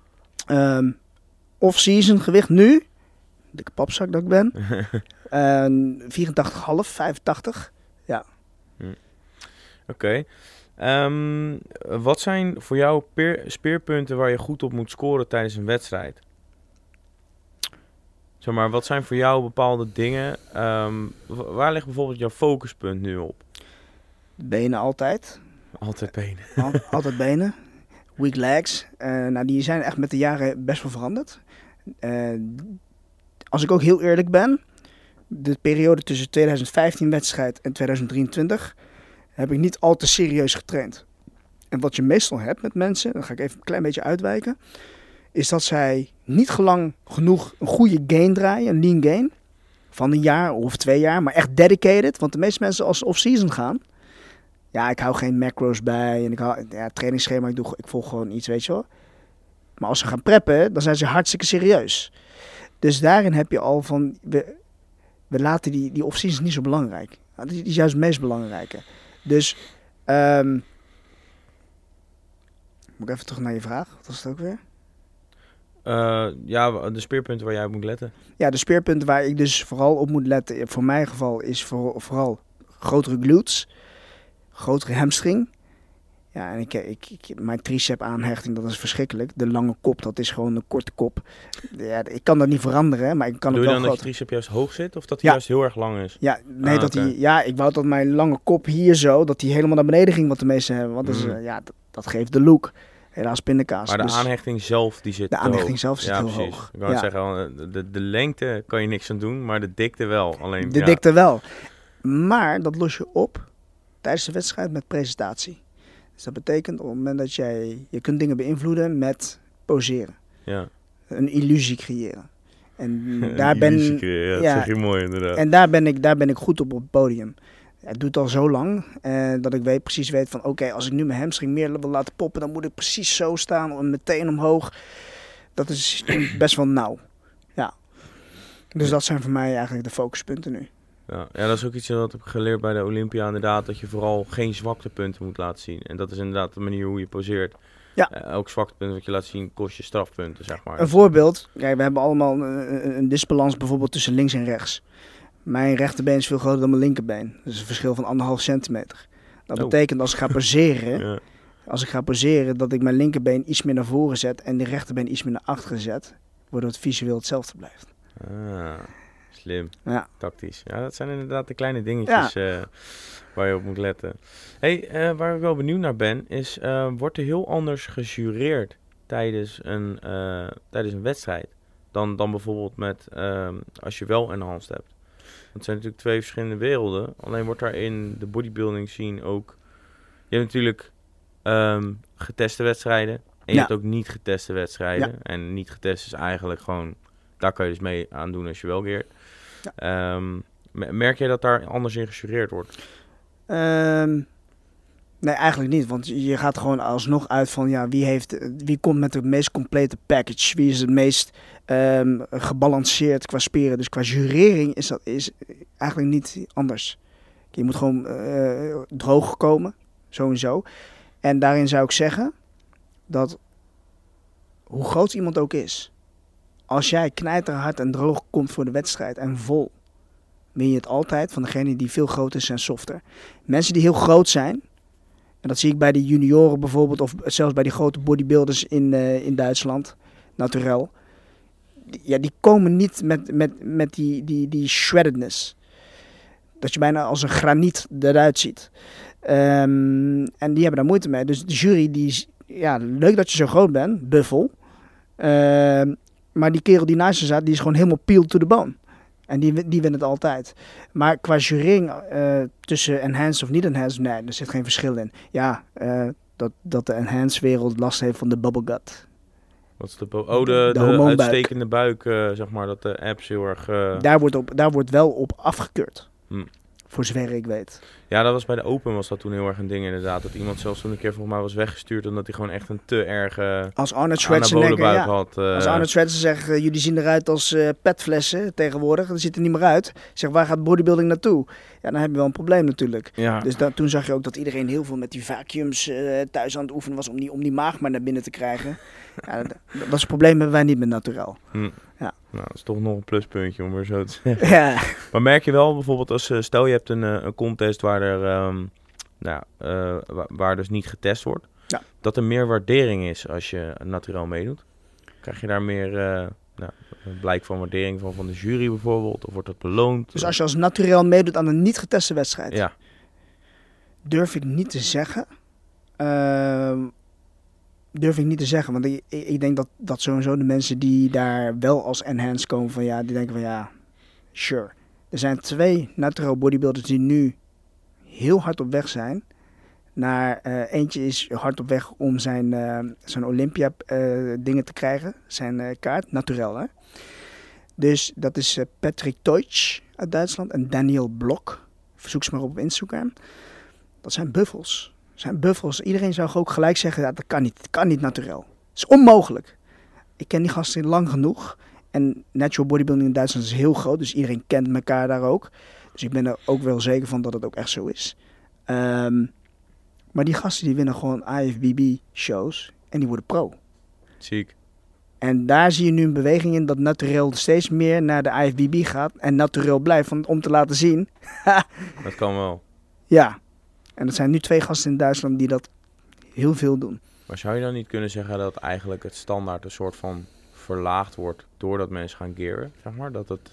Off-season gewicht nu, dikke papzak dat ik ben, 84,5, 85. Ja. Oké. Wat zijn voor jou speerpunten waar je goed op moet scoren tijdens een wedstrijd? Zeg maar, wat zijn voor jou bepaalde dingen? Waar ligt bijvoorbeeld jouw focuspunt nu op? Benen altijd. Altijd benen. Altijd benen. Weak legs. Die zijn echt met de jaren best wel veranderd. Als ik ook heel eerlijk ben, de periode tussen 2015 wedstrijd en 2023 heb ik niet al te serieus getraind. En wat je meestal hebt met mensen, dan ga ik even een klein beetje uitwijken, is dat zij niet lang genoeg een goede gain draaien, een lean gain, van een jaar of 2 jaar, maar echt dedicated. Want de meeste mensen als ze off-season gaan, ja, ik hou geen macro's bij en trainingsschema, ik volg gewoon iets, weet je wel. Maar als ze gaan preppen, dan zijn ze hartstikke serieus. Dus daarin heb je al van, we laten die off-season niet zo belangrijk. Die is juist het meest belangrijke. Dus, moet ik even terug naar je vraag, wat was het ook weer? De speerpunten waar jij op moet letten. Ja, de speerpunten waar ik dus vooral op moet letten, voor mijn geval, is vooral grotere glutes, grotere hamstring. Ja, en mijn tricep aanhechting, dat is verschrikkelijk. De lange kop, dat is gewoon een korte kop. Ja, ik kan dat niet veranderen, maar ik kan het wel groter. Doe je dan dat je tricep juist hoog zit, of dat hij juist heel erg lang is? Ja, nee, ik wou dat mijn lange kop hier zo, dat die helemaal naar beneden ging, wat de meesten hebben. Want dat geeft de look. Helaas pindakaas. Maar de aanhechting zelf, die zit De aanhechting zelf zit heel hoog. Ik wou zeggen, de lengte kan je niks aan doen, maar de dikte wel. Alleen, dikte wel. Maar dat los je op tijdens de wedstrijd met presentatie. Dus dat betekent op het moment dat je kunt dingen beïnvloeden met poseren. Ja. Een illusie creëren. En daar dat zeg je mooi inderdaad. En daar ben ik goed op het podium. Het doet al zo lang dat ik precies weet van oké, als ik nu mijn hamstring meer wil laten poppen, dan moet ik precies zo staan en meteen omhoog. Dat is best wel nauw. Ja. Dus dat zijn voor mij eigenlijk de focuspunten nu. Ja, dat is ook iets wat ik heb geleerd bij de Olympia inderdaad. Dat je vooral geen zwaktepunten moet laten zien. En dat is inderdaad de manier hoe je poseert. Ja. Elk zwaktepunt wat je laat zien kost je strafpunten, zeg maar. Een voorbeeld. Kijk, we hebben allemaal een disbalans bijvoorbeeld tussen links en rechts. Mijn rechterbeen is veel groter dan mijn linkerbeen. Dat is een verschil van 1,5 centimeter. Dat betekent als ik ga poseren... Ja. Als ik ga poseren, dat ik mijn linkerbeen iets meer naar voren zet en de rechterbeen iets meer naar achteren zet, waardoor het visueel hetzelfde blijft. Slim. Ja. Tactisch. Ja, dat zijn inderdaad de kleine dingetjes waar je op moet letten. Waar ik wel benieuwd naar ben, is wordt er heel anders gejureerd tijdens een wedstrijd dan bijvoorbeeld met als je wel enhanced hebt? Het zijn natuurlijk twee verschillende werelden. Alleen wordt daar in de bodybuilding scene ook... Je hebt natuurlijk geteste wedstrijden. En je hebt ook niet geteste wedstrijden. Ja. En niet getest is eigenlijk gewoon... Daar kan je dus mee aan doen als je wel geert. Ja. Merk je dat daar anders in gejureerd wordt? Nee, eigenlijk niet. Want je gaat gewoon alsnog uit van... wie komt met de meest complete package? Wie is het meest gebalanceerd qua spieren? Dus qua jurering is eigenlijk niet anders. Je moet gewoon droog komen. Sowieso. En daarin zou ik zeggen... dat hoe groot iemand ook is... als jij knijterhard en droog komt voor de wedstrijd en vol... win je het altijd van degene die veel groter is en softer. Mensen die heel groot zijn... en dat zie ik bij de junioren bijvoorbeeld... of zelfs bij die grote bodybuilders in Duitsland... naturel... die komen niet met die shreddedness. Dat je bijna als een graniet eruit ziet... en die hebben daar moeite mee. Dus de jury, leuk dat je zo groot bent, buffel. Maar die kerel die naast je staat, die is gewoon helemaal peeled to the bone. En die wint het altijd. Maar qua jurering tussen enhanced of niet enhanced, nee, er zit geen verschil in. Ja, dat de enhanced wereld last heeft van de bubble gut. Wat is de uitstekende buik, zeg maar, dat de apps heel erg... Daar wordt wel op afgekeurd. Voor zover ik weet. Ja, dat was bij de Open was dat toen heel erg een ding inderdaad. Dat iemand zelfs toen een keer volgens mij was weggestuurd... omdat hij gewoon echt een te erge als Arnold Schwarzenegger had. Als Arnold Schwarzenegger zegt... jullie zien eruit als petflessen tegenwoordig. Dat ziet er niet meer uit. Zeg, waar gaat bodybuilding naartoe? Ja, dan heb je wel een probleem natuurlijk. Ja. Dus toen zag je ook dat iedereen heel veel met die vacuums thuis aan het oefenen was... om die maag maar naar binnen te krijgen. Ja, dat is het probleem hebben wij niet met Naturel. Ja. Nou, dat is toch nog een pluspuntje om weer zo te zeggen. Ja. Maar merk je wel bijvoorbeeld als stel je hebt een contest waar waar dus niet getest wordt, dat er meer waardering is als je Naturel meedoet? Krijg je daar meer blijk van waardering van de jury bijvoorbeeld? Of wordt dat beloond? Dus als je als Naturel meedoet aan een niet geteste wedstrijd, durf ik niet te zeggen. Want ik denk dat sowieso de mensen die daar wel als enhanced komen van die denken van sure. Er zijn 2 natural bodybuilders die nu heel hard op weg zijn. Eentje is hard op weg om zijn Olympia dingen te krijgen. Zijn kaart, naturel hè. Dus dat is Patrick Teutsch uit Duitsland en Daniel Blok. Zoek ze maar op Instagram. Dat zijn buffels. Iedereen zou ook gelijk zeggen, dat kan niet. Het kan niet naturel. Het is onmogelijk. Ik ken die gasten lang genoeg. En natural bodybuilding in Duitsland is heel groot. Dus iedereen kent elkaar daar ook. Dus ik ben er ook wel zeker van dat het ook echt zo is. Maar die gasten die winnen gewoon IFBB shows. En die worden pro. Ziek. En daar zie je nu een beweging in dat naturel steeds meer naar de IFBB gaat. En naturel blijft om te laten zien. Dat kan wel. Ja. En dat zijn nu 2 gasten in Duitsland die dat heel veel doen. Maar zou je dan niet kunnen zeggen dat eigenlijk het standaard een soort van verlaagd wordt doordat mensen gaan gearen? Zeg maar, dat het...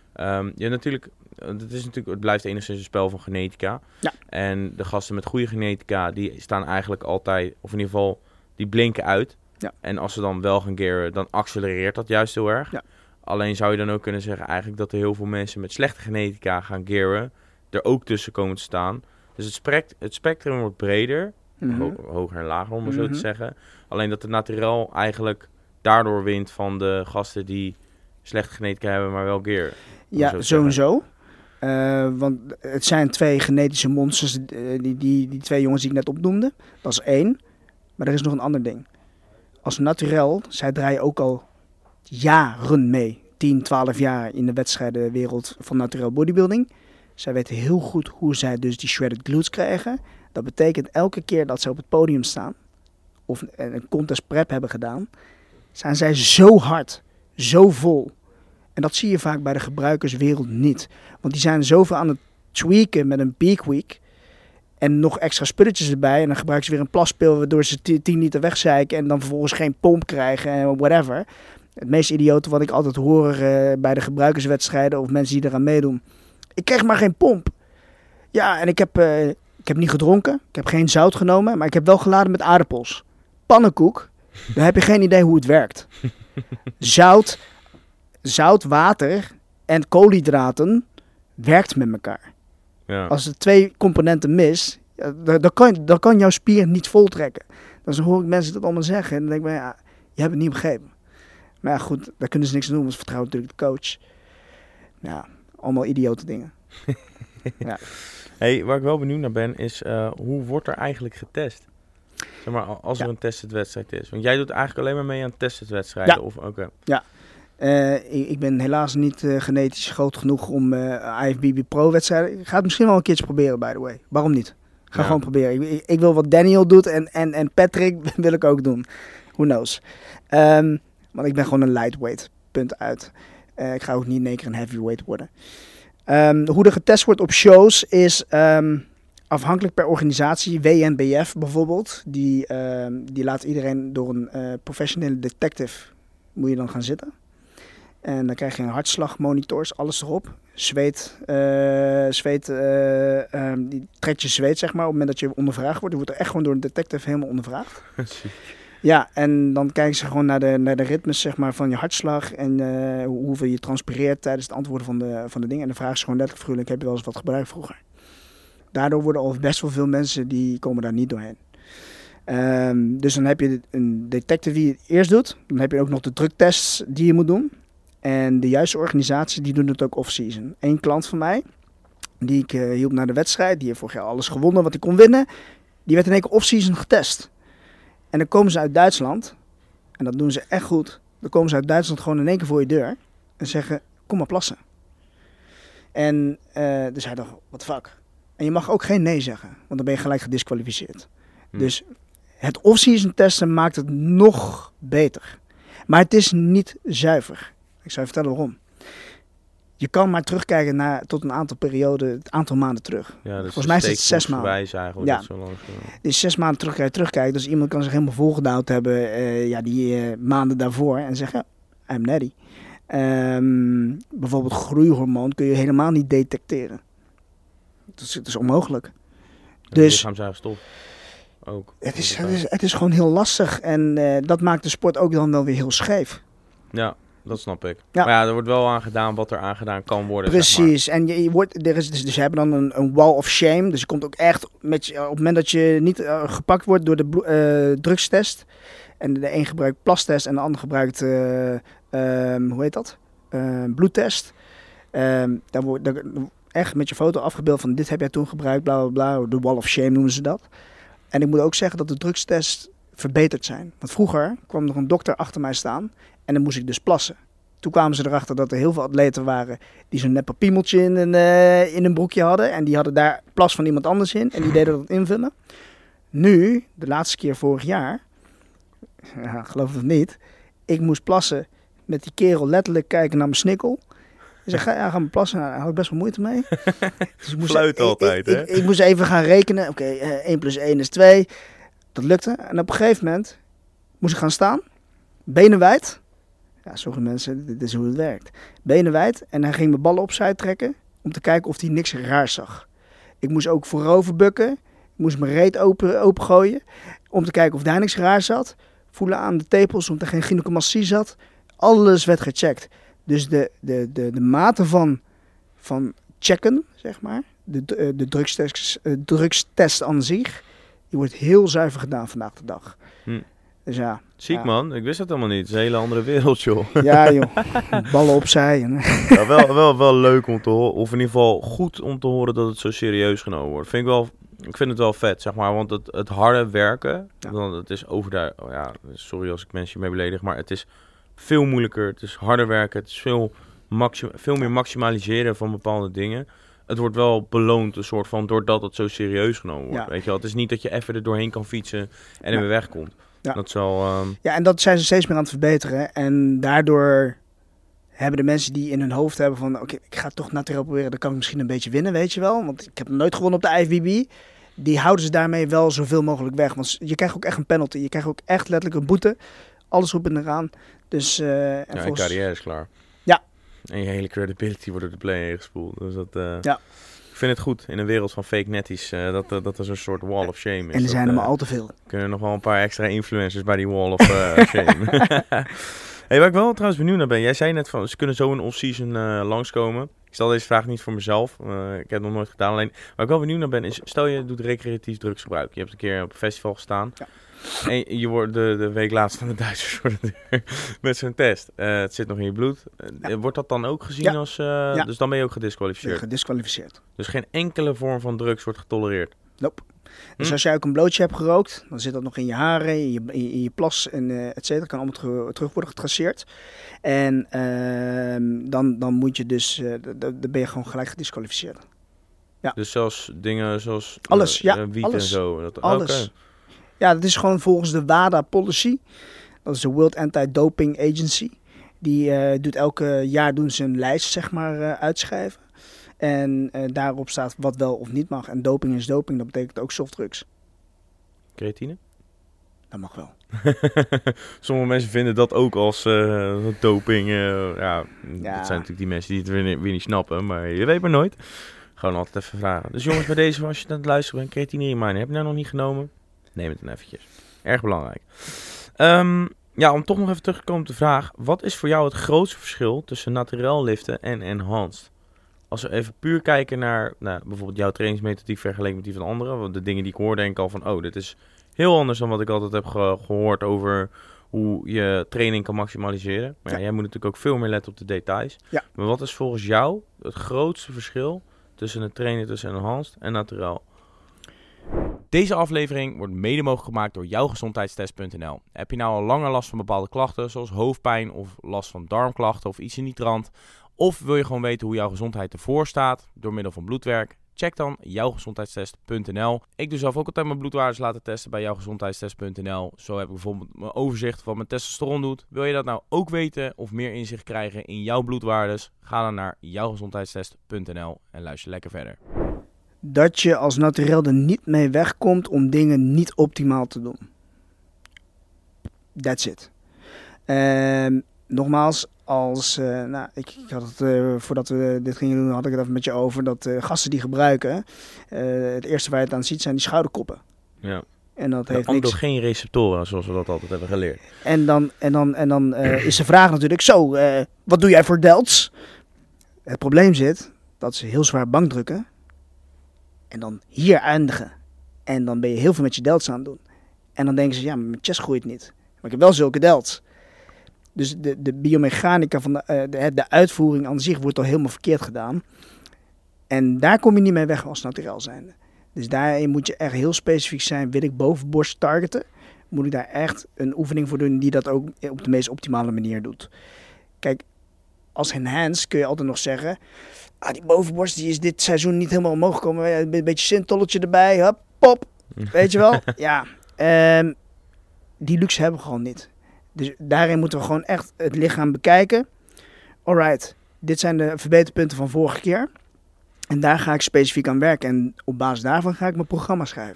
het blijft enigszins een spel van genetica. Ja. En de gasten met goede genetica, die staan eigenlijk altijd, of in ieder geval, die blinken uit. Ja. En als ze dan wel gaan gearen, dan accelereert dat juist heel erg. Ja. Alleen zou je dan ook kunnen zeggen eigenlijk dat er heel veel mensen met slechte genetica gaan gearen, er ook tussen komen te staan. Dus het spectrum wordt breder, hoger en lager om maar zo te zeggen. Alleen dat het naturel eigenlijk daardoor wint van de gasten die slechte genetica hebben, maar wel gear. Ja, sowieso. Want het zijn 2 genetische monsters, die 2 jongens die ik net opnoemde. Dat is 1. Maar er is nog een ander ding. Als naturel, zij draaien ook al jaren mee. 10, 12 jaar in de wedstrijdenwereld van naturel bodybuilding. Zij weten heel goed hoe zij dus die shredded glutes krijgen. Dat betekent elke keer dat ze op het podium staan of een contest prep hebben gedaan, zijn zij zo hard, zo vol. En dat zie je vaak bij de gebruikerswereld niet. Want die zijn zoveel aan het tweaken met een peak week en nog extra spulletjes erbij. En dan gebruiken ze weer een plaspil waardoor ze 10 liter wegzeiken en dan vervolgens geen pomp krijgen en whatever. Het meest idiote wat ik altijd hoor bij de gebruikerswedstrijden of mensen die eraan meedoen. Ik kreeg maar geen pomp. Ja, en ik heb niet gedronken. Ik heb geen zout genomen, maar ik heb wel geladen met aardappels. Pannenkoek, dan heb je geen idee hoe het werkt. Zout, water en koolhydraten werkt met elkaar. Ja. Als er 2 componenten mis, dan kan jouw spier niet voltrekken. Dan hoor ik mensen dat allemaal zeggen en dan denk ik, ja, je hebt het niet begrepen. Maar ja, goed, daar kunnen ze niks aan doen, want ze vertrouwen natuurlijk de coach. Ja, allemaal idiote dingen. Ja. Hey, waar ik wel benieuwd naar ben, is hoe wordt er eigenlijk getest? Zeg maar, als er een tested wedstrijd is. Want jij doet eigenlijk alleen maar mee aan tested wedstrijden. Ja. Of, okay. Ja. Ik ben helaas niet genetisch groot genoeg om IFBB Pro wedstrijden. Ik ga het misschien wel een keertje proberen, by the way. Waarom niet? Ga gewoon proberen. Ik wil wat Daniel doet en Patrick wil ik ook doen. Who knows? Want ik ben gewoon een lightweight. Punt uit. Ik ga ook niet in één keer een heavyweight worden. Hoe er getest wordt op shows is afhankelijk per organisatie. WNBF bijvoorbeeld. Die laat iedereen door een professionele detective moet je dan gaan zitten. En dan krijg je een hartslagmonitors, alles erop. Zweet, die trekt je zweet, zeg maar. Op het moment dat je ondervraagd wordt, wordt er echt gewoon door een detective helemaal ondervraagd. Ja, en dan kijken ze gewoon naar de ritmes, zeg maar, van je hartslag en hoeveel je transpireert tijdens het antwoorden van de dingen. En dan vragen ze gewoon letterlijk vrolijk, heb je wel eens wat gebruikt vroeger? Daardoor worden al best wel veel mensen, die komen daar niet doorheen. Dus dan heb je een detective die het eerst doet. Dan heb je ook nog de drugtests die je moet doen. En de juiste organisaties die doen het ook off-season. Eén klant van mij, die ik hielp naar de wedstrijd, die heeft vorig jaar alles gewonnen wat hij kon winnen. Die werd in één keer off-season getest. En dan komen ze uit Duitsland, en dat doen ze echt goed. Dan komen ze uit Duitsland gewoon in één keer voor je deur en zeggen, kom maar plassen. En dus hij dacht, what the fuck. En je mag ook geen nee zeggen, want dan ben je gelijk gedisqualificeerd. Dus het off-season testen maakt het nog beter. Maar het is niet zuiver. Ik zal je vertellen waarom. Je kan maar terugkijken tot een aantal perioden, het aantal maanden terug. Ja, dus volgens mij is het 6 maanden. Eigenlijk, ja. Zo lang dus 6 maanden terugkijken. Dus iemand kan zich helemaal volgedouwd hebben die maanden daarvoor. En zeggen, I'm natty. Bijvoorbeeld groeihormoon kun je helemaal niet detecteren. Het is onmogelijk. Dus lichaamseigen stof ook. Het is gewoon heel lastig. En dat maakt de sport ook dan wel weer heel scheef. Ja, dat snap ik. Ja. Maar ja, er wordt wel aan gedaan wat er aan gedaan kan worden. Precies. Zeg maar. En ze hebben dan een wall of shame. Dus je komt ook echt op het moment dat je niet gepakt wordt door de drugstest. En de een gebruikt plastest en de ander gebruikt, hoe heet dat? Bloedtest. Daar wordt echt met je foto afgebeeld van dit heb jij toen gebruikt, bla bla bla. De wall of shame noemen ze dat. En ik moet ook zeggen dat de drugstests verbeterd zijn. Want vroeger kwam er een dokter achter mij staan en dan moest ik dus plassen. Toen kwamen ze erachter dat er heel veel atleten waren die zo'n nep papiemeltje in een broekje hadden. En die hadden daar plas van iemand anders in en die deden dat invullen. Nu, de laatste keer vorig jaar, geloof het of niet, ik moest plassen met die kerel letterlijk kijken naar mijn snikkel. Hij zei, ga maar plassen. Nou, daar had ik best wel moeite mee. Dus Fluit altijd, hè? Ik moest even gaan rekenen. Oké, 1 plus 1 is 2. Dat lukte. En op een gegeven moment moest ik gaan staan. Benen wijd. Ja, sorry mensen, dit is hoe het werkt. Benen wijd. En hij ging mijn ballen opzij trekken. Om te kijken of hij niks raars zag. Ik moest ook voorover bukken. Ik moest mijn reet open gooien. Om te kijken of daar niks raars zat. Voelen aan de tepels of er geen gynecomastie zat. Alles werd gecheckt. Dus de mate van checken, zeg maar, de drugstest aan zich, die wordt heel zuiver gedaan vandaag de dag. Dus ja. Ziek man, ik wist het helemaal niet. Het is een hele andere wereld, joh. Ja joh, ballen opzij. Ja, wel leuk om te horen, of in ieder geval goed om te horen dat het zo serieus genomen wordt. Ik vind het wel vet, zeg maar, want het harde werken, want het is sorry als ik mensen mee beledig, maar het is veel moeilijker, het is harder werken, het is veel meer maximaliseren van bepaalde dingen. het wordt wel beloond, een soort van, doordat het zo serieus genomen wordt. Ja. Weet je wel? Het is niet dat je even er doorheen kan fietsen en er weer wegkomt. Ja. Dat is wel... Ja, en dat zijn ze steeds meer aan het verbeteren. En daardoor hebben de mensen die in hun hoofd hebben van... Oké, ik ga het toch natuurlijk proberen, dan kan ik misschien een beetje winnen, weet je wel. Want ik heb nog nooit gewonnen op de IFBB. Die houden ze daarmee wel zoveel mogelijk weg. Want je krijgt ook echt een penalty. Je krijgt ook echt letterlijk een boete. Alles roept eraan. Dus, en je carrière is klaar. Ja. En je hele credibility wordt door de play heen gespoeld. Dus dat... Ja. Ik vind het goed in een wereld van fake netties dat er zo'n soort wall of shame is. En er zijn er maar al te veel. Kunnen nog wel een paar extra influencers bij die wall of shame. Hey, waar ik wel trouwens benieuwd naar ben. Jij zei net van ze kunnen zo in off-season langskomen. Ik stel deze vraag niet voor mezelf. Ik heb het nog nooit gedaan. Alleen waar ik wel benieuwd naar ben is, stel je doet recreatief drugsgebruik. Je hebt een keer op een festival gestaan. Ja. En je wordt de week laatst van de Duitsers met zo'n test. Het zit nog in je bloed. Wordt dat dan ook gezien als... Dus dan ben je ook gedisqualificeerd? Gedisqualificeerd. Dus geen enkele vorm van drugs wordt getolereerd? Nope. Dus als jij ook een blootje hebt gerookt, dan zit dat nog in je haren, in je plas en et cetera. Kan allemaal terug worden getraceerd. En dan moet je dus, dan ben je gewoon gelijk gedisqualificeerd. Ja. Dus zelfs dingen zoals alles, wiet alles. en zo? Alles. Okay. Ja, dat is gewoon volgens de WADA policy. Dat is de World Anti-Doping Agency. Die doet elke jaar doen ze een lijst, zeg maar, uitschrijven. En daarop staat wat wel of niet mag. En doping is doping, dat betekent ook softdrugs. Creatine? Dat mag wel. Sommige mensen vinden dat ook als doping. Dat zijn natuurlijk die mensen die het weer niet snappen. Maar je weet maar nooit. Gewoon altijd even vragen. Dus jongens, bij deze, als je aan het luisteren bent, creatine in mine. Heb je nou nog niet genomen? Neem het dan eventjes. Erg belangrijk. Om toch nog even terug te komen op de vraag. Wat is voor jou het grootste verschil tussen naturel liften en enhanced? Als we even puur kijken naar bijvoorbeeld jouw trainingsmethodiek vergeleken met die van anderen. Want de dingen die ik hoor, denk ik al van, dit is heel anders dan wat ik altijd heb gehoord over hoe je training kan maximaliseren. Maar jij moet natuurlijk ook veel meer letten op de details. Ja. Maar wat is volgens jou het grootste verschil tussen het trainen tussen enhanced en naturel? Deze aflevering wordt mede mogelijk gemaakt door jouwgezondheidstest.nl. Heb je nou al langer last van bepaalde klachten, zoals hoofdpijn of last van darmklachten of iets in die trant? Of wil je gewoon weten hoe jouw gezondheid ervoor staat door middel van bloedwerk? Check dan jouwgezondheidstest.nl. Ik doe zelf ook altijd mijn bloedwaardes laten testen bij jouwgezondheidstest.nl. Zo heb ik bijvoorbeeld mijn overzicht van wat mijn testosteron doet. Wil je dat nou ook weten of meer inzicht krijgen in jouw bloedwaardes? Ga dan naar jouwgezondheidstest.nl en luister lekker verder. Dat je als naturel er niet mee wegkomt om dingen niet optimaal te doen. That's it. Nogmaals, ik had het, voordat we dit gingen doen, had ik het even met je over dat gasten die gebruiken, het eerste waar je het aan ziet zijn die schouderkoppen. Ja. En dat heeft niks. Geen receptoren, zoals we dat altijd hebben geleerd. En dan is de vraag natuurlijk zo, wat doe jij voor delts? Het probleem zit dat ze heel zwaar bankdrukken en dan hier eindigen. En dan ben je heel veel met je delts aan het doen. En dan denken ze, ja, maar mijn chest groeit niet. Maar ik heb wel zulke delts. Dus de biomechanica van de uitvoering aan zich wordt al helemaal verkeerd gedaan. En daar kom je niet mee weg als naturel zijnde. Dus daarin moet je echt heel specifiek zijn. Wil ik bovenborst targeten? Moet ik daar echt een oefening voor doen die dat ook op de meest optimale manier doet. Kijk, als enhanced kun je altijd nog zeggen, die bovenborst die is dit seizoen niet helemaal omhoog gekomen. Een beetje sintolletje erbij, hop, pop. Weet je wel? Ja, die luxe hebben we gewoon niet. Dus daarin moeten we gewoon echt het lichaam bekijken. Alright, dit zijn de verbeterpunten van vorige keer. En daar ga ik specifiek aan werken. En op basis daarvan ga ik mijn programma schrijven.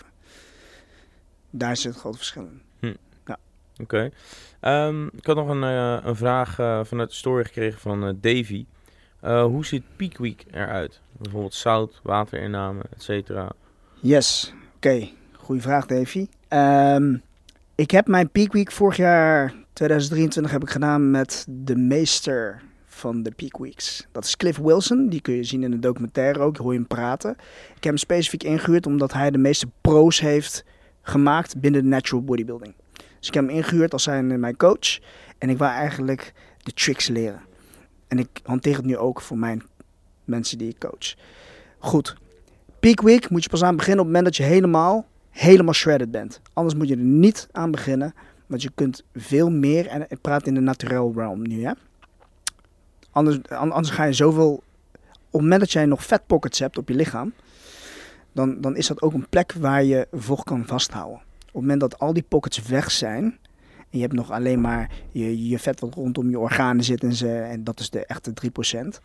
Daar zit het grote verschil in. Ja. Oké. Ik had nog een vraag vanuit de story gekregen van Davy. Hoe ziet Peak Week eruit? Bijvoorbeeld zout, waterinname, et cetera. Yes, oké. Goeie vraag, Davy. Ik heb mijn Peak Week vorig jaar 2023 heb ik gedaan met de meester van de Peak Weeks. Dat is Cliff Wilson, die kun je zien in de documentaire ook, hoor je hem praten. Ik heb hem specifiek ingehuurd omdat hij de meeste pro's heeft gemaakt binnen de natural bodybuilding. Dus ik heb hem ingehuurd als mijn coach en ik wou eigenlijk de tricks leren. En ik hanteer het nu ook voor mijn mensen die ik coach. Goed, Peak Week moet je pas aan beginnen op het moment dat je helemaal shredded bent. Anders moet je er niet aan beginnen, want je kunt veel meer, en ik praat in de naturel realm nu, ja. Anders ga je zoveel het moment dat jij nog fatpockets hebt op je lichaam, dan is dat ook een plek waar je vocht kan vasthouden. Op het moment dat al die pockets weg zijn en je hebt nog alleen maar je vet wat rondom je organen zit en dat is de echte 3%,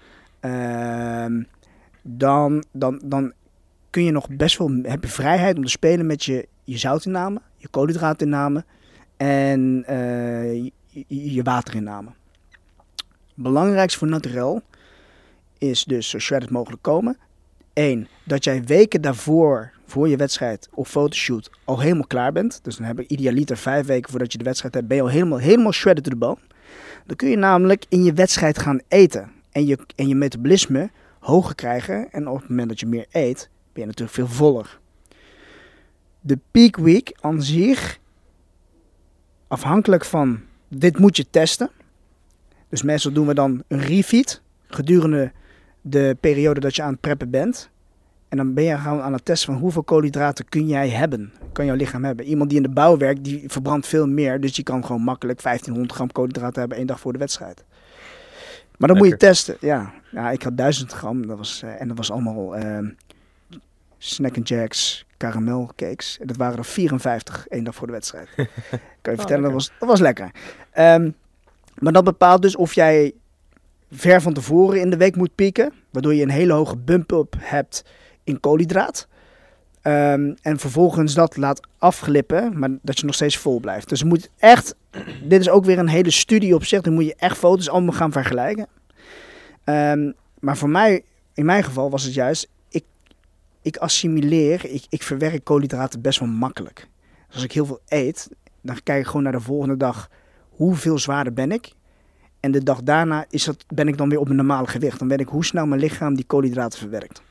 dan kun je nog best wel, heb je vrijheid om te spelen met je zoutinname, je koolhydraatinname en je waterinname. Het belangrijkste voor naturel is dus zo shredded mogelijk komen. 1, dat jij weken daarvoor, voor je wedstrijd of fotoshoot, al helemaal klaar bent. Dus dan heb ik idealiter 5 weken voordat je de wedstrijd hebt, ben je al helemaal shredded to the bone. Dan kun je namelijk in je wedstrijd gaan eten en je metabolisme hoger krijgen. En op het moment dat je meer eet, ben je natuurlijk veel voller. De peak week aan zich, afhankelijk van, dit moet je testen. Dus meestal doen we dan een refeed gedurende de periode dat je aan het preppen bent. En dan ben je gewoon aan het testen van hoeveel koolhydraten kan jouw lichaam hebben. Iemand die in de bouw werkt, die verbrandt veel meer. Dus die kan gewoon makkelijk 1500 gram koolhydraten hebben 1 dag voor de wedstrijd. Maar dan moet je testen. Ja, ik had 1000 gram. Dat was allemaal Snack and Jacks, caramelcakes. En dat waren er 54 1 dag voor de wedstrijd. Kan je vertellen, dat was lekker. Maar dat bepaalt dus of jij ver van tevoren in de week moet pieken, waardoor je een hele hoge bump-up hebt in koolhydraat. En vervolgens dat laat afglippen, maar dat je nog steeds vol blijft. Dus je moet echt, dit is ook weer een hele studie op zich, dan moet je echt foto's allemaal gaan vergelijken. Maar voor mij, in mijn geval was het juist, ik assimileer, ik verwerk koolhydraten best wel makkelijk. Dus als ik heel veel eet, dan kijk ik gewoon naar de volgende dag, hoeveel zwaarder ben ik? En de dag daarna ben ik dan weer op mijn normale gewicht. Dan weet ik hoe snel mijn lichaam die koolhydraten verwerkt.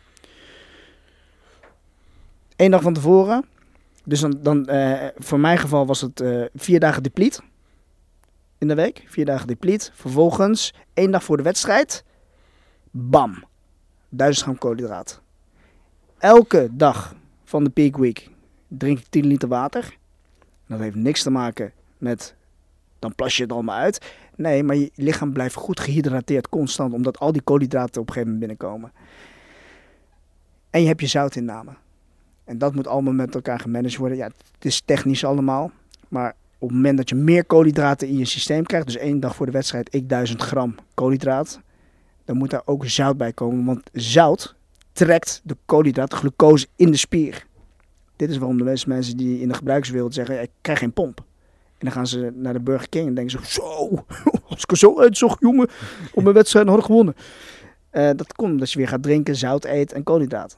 1 dag van tevoren. Dus dan voor mijn geval was het 4 dagen deplete. In de week. 4 dagen deplete. Vervolgens 1 dag voor de wedstrijd. Bam. 1000 gram koolhydraten. Elke dag van de peak week drink ik 10 liter water. Dat heeft niks te maken met, dan plas je het allemaal uit. Nee, maar je lichaam blijft goed gehydrateerd constant, omdat al die koolhydraten op een gegeven moment binnenkomen. En je hebt je zoutinname. En dat moet allemaal met elkaar gemanaged worden. Ja, het is technisch allemaal. Maar op het moment dat je meer koolhydraten in je systeem krijgt, dus 1 dag voor de wedstrijd, 1000 gram koolhydraat, dan moet daar ook zout bij komen. Want zout trekt de koolhydraat, de glucose in de spier. Dit is waarom de meeste mensen die in de gebruikswereld zeggen, ik krijg geen pomp. En dan gaan ze naar de Burger King en denken ze, zo, als ik er zo uitzag, jongen, op mijn wedstrijd had ik gewonnen. Dat komt omdat je weer gaat drinken, zout eet en koolhydraten.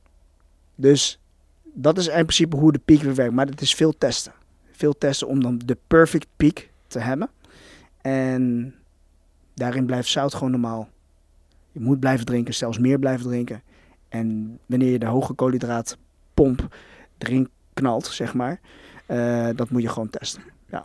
Dus dat is in principe hoe de piek weer werkt. Maar het is veel testen. Veel testen om dan de perfect piek te hebben. En daarin blijft zout gewoon normaal. Je moet blijven drinken, zelfs meer blijven drinken. En wanneer je de hoge koolhydraatpomp erin knalt, zeg maar, dat moet je gewoon testen. Ja.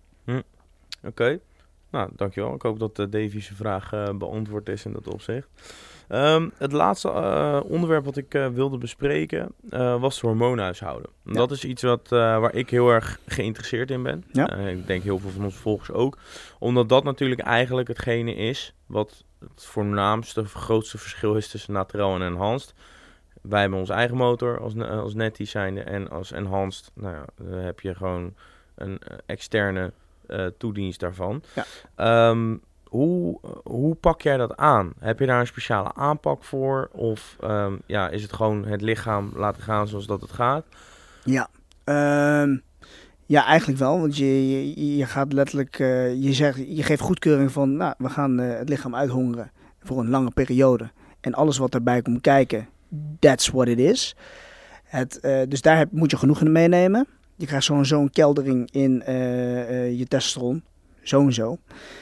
Oké. Nou, dankjewel. Ik hoop dat Davy's vraag beantwoord is in dat opzicht. Het laatste onderwerp wat ik wilde bespreken was het hormoonhuishouden. Ja. Dat is iets waar ik heel erg geïnteresseerd in ben. Ja. Ik denk heel veel van onze volgers ook. Omdat dat natuurlijk eigenlijk hetgene is wat het voornaamste, grootste verschil is tussen Naturel en Enhanced. Wij hebben onze eigen motor als Netty zijnde en als Enhanced, nou ja, dan heb je gewoon een externe toedienst daarvan. Ja. Hoe pak jij dat aan? Heb je daar een speciale aanpak voor? Of is het gewoon het lichaam laten gaan zoals dat het gaat? Ja, eigenlijk wel. Want je gaat letterlijk, je geeft goedkeuring van, nou, we gaan het lichaam uithongeren voor een lange periode. En alles wat erbij komt kijken, that's what it is. Dus daar moet je genoeg in meenemen. Je krijgt zo'n keldering in je testosteron. Sowieso.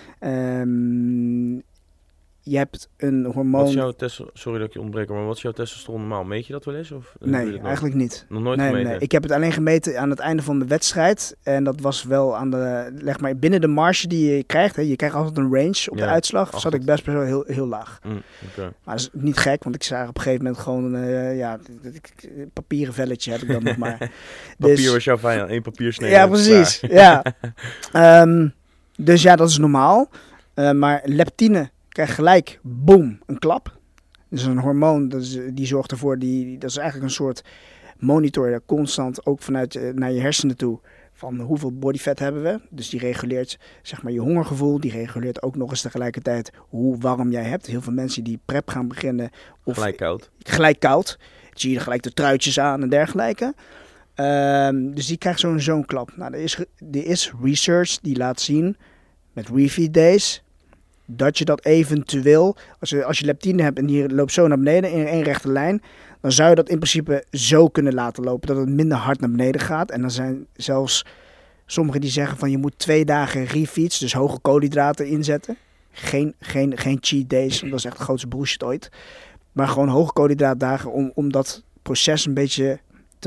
Je hebt een hormoon... Sorry dat ik je ontbreek, maar wat is jouw testosteron normaal? Meet je dat wel eens? Of nee, eigenlijk niet. Nog nooit gemeten? Nee. Ik heb het alleen gemeten aan het einde van de wedstrijd. En dat was wel aan binnen de marge die je krijgt. Hè, je krijgt altijd een range op de uitslag. Zat ik best wel heel laag. Okay. Maar dat is niet gek, want ik zag op een gegeven moment gewoon een papieren velletje heb ik dan nog maar. Papier was jouw vijand, 1 papiersnede. Ja, precies. Ja. Dus ja, dat is normaal. Maar leptine krijgt gelijk, boom, een klap. Dus een hormoon, die zorgt ervoor, dat is eigenlijk een soort monitor, constant ook vanuit naar je hersenen toe, van hoeveel bodyfat hebben we. Dus die reguleert zeg maar je hongergevoel, die reguleert ook nog eens tegelijkertijd hoe warm jij hebt. Heel veel mensen die prep gaan beginnen. Of gelijk koud. Zie je gelijk de truitjes aan en dergelijke. Dus die krijgt zo'n klap. Nou, er is research die laat zien met refeed days dat je dat eventueel, als je leptine hebt en die loopt zo naar beneden in één rechte lijn, dan zou je dat in principe zo kunnen laten lopen dat het minder hard naar beneden gaat. En dan zijn zelfs sommigen die zeggen van je moet 2 dagen refeeds, dus hoge koolhydraten inzetten. Geen cheat days, dat is echt de grootste bullshit ooit. Maar gewoon hoge koolhydraatdagen om dat proces een beetje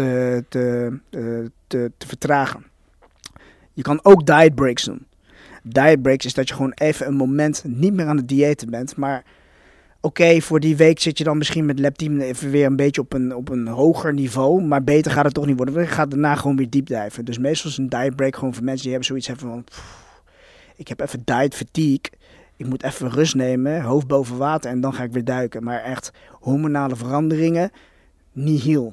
te vertragen. Je kan ook diet breaks doen. Diet breaks is dat je gewoon even een moment niet meer aan het diëten bent. Maar oké, voor die week zit je dan misschien met leptine even weer een beetje op een hoger niveau. Maar beter gaat het toch niet worden. Want je gaat daarna gewoon weer diep diven. Dus meestal is een diet break gewoon voor mensen die hebben zoiets van ik heb even diet fatigue. Ik moet even rust nemen, hoofd boven water en dan ga ik weer duiken. Maar echt hormonale veranderingen, nihil.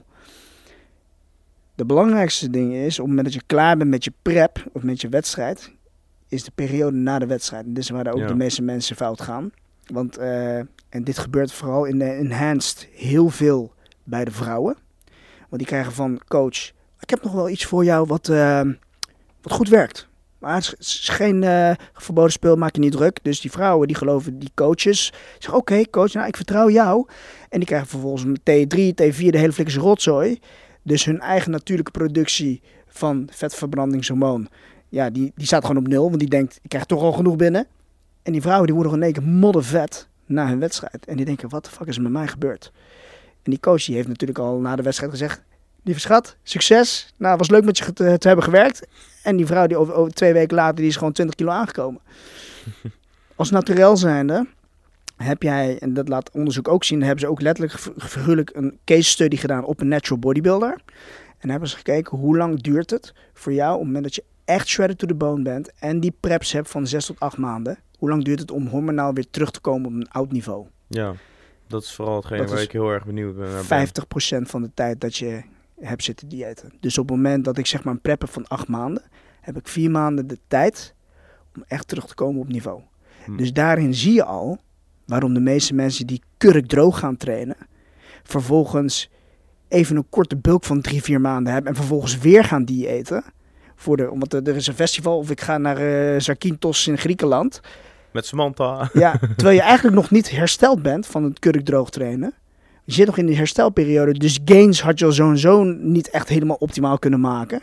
De belangrijkste ding is, op het moment dat je klaar bent met je prep of met je wedstrijd, is de periode na de wedstrijd. En dit is waar ook de meeste mensen fout gaan. Want, en dit gebeurt vooral in de enhanced heel veel bij de vrouwen. Want die krijgen van coach, ik heb nog wel iets voor jou wat goed werkt. Maar het is geen verboden speel, maak je niet druk. Dus die vrouwen, die geloven die coaches. Zeggen, oké, coach, nou, ik vertrouw jou. En die krijgen vervolgens een T3, T4, de hele flikkerse rotzooi. Dus hun eigen natuurlijke productie van vetverbrandingshormoon, ja, die staat gewoon op 0. Want die denkt, ik krijg toch al genoeg binnen. En die vrouwen die worden gewoon in één keer moddervet na hun wedstrijd. En die denken, wat de fuck is er met mij gebeurd? En die coach die heeft natuurlijk al na de wedstrijd gezegd, lieve schat, succes. Nou, was leuk met je te hebben gewerkt. En die vrouw die over 2 weken later, die is gewoon 20 kilo aangekomen. Als naturel zijnde heb jij, en dat laat onderzoek ook zien, hebben ze ook letterlijk figuurlijk een case study gedaan op een natural bodybuilder. En hebben ze gekeken hoe lang duurt het voor jou op het moment dat je echt shredded to the bone bent en die preps hebt van 6 tot 8 maanden. Hoe lang duurt het om hormonaal weer terug te komen op een oud niveau? Ja, dat is vooral hetgene waar ik heel erg benieuwd ben. 50% van de tijd dat je hebt zitten diëten. Dus op het moment dat ik zeg maar een prep heb van 8 maanden, heb ik 4 maanden de tijd om echt terug te komen op niveau. Dus daarin zie je al waarom de meeste mensen die kurkdroog gaan trainen, vervolgens even een korte bulk van 3-4 maanden hebben en vervolgens weer gaan diëten. Want er is een festival of ik ga naar Zakynthos in Griekenland. Met Samantha. Ja, terwijl je eigenlijk nog niet hersteld bent van het kurkdroog trainen. Je zit nog in de herstelperiode, dus gains had je al sowieso niet echt helemaal optimaal kunnen maken.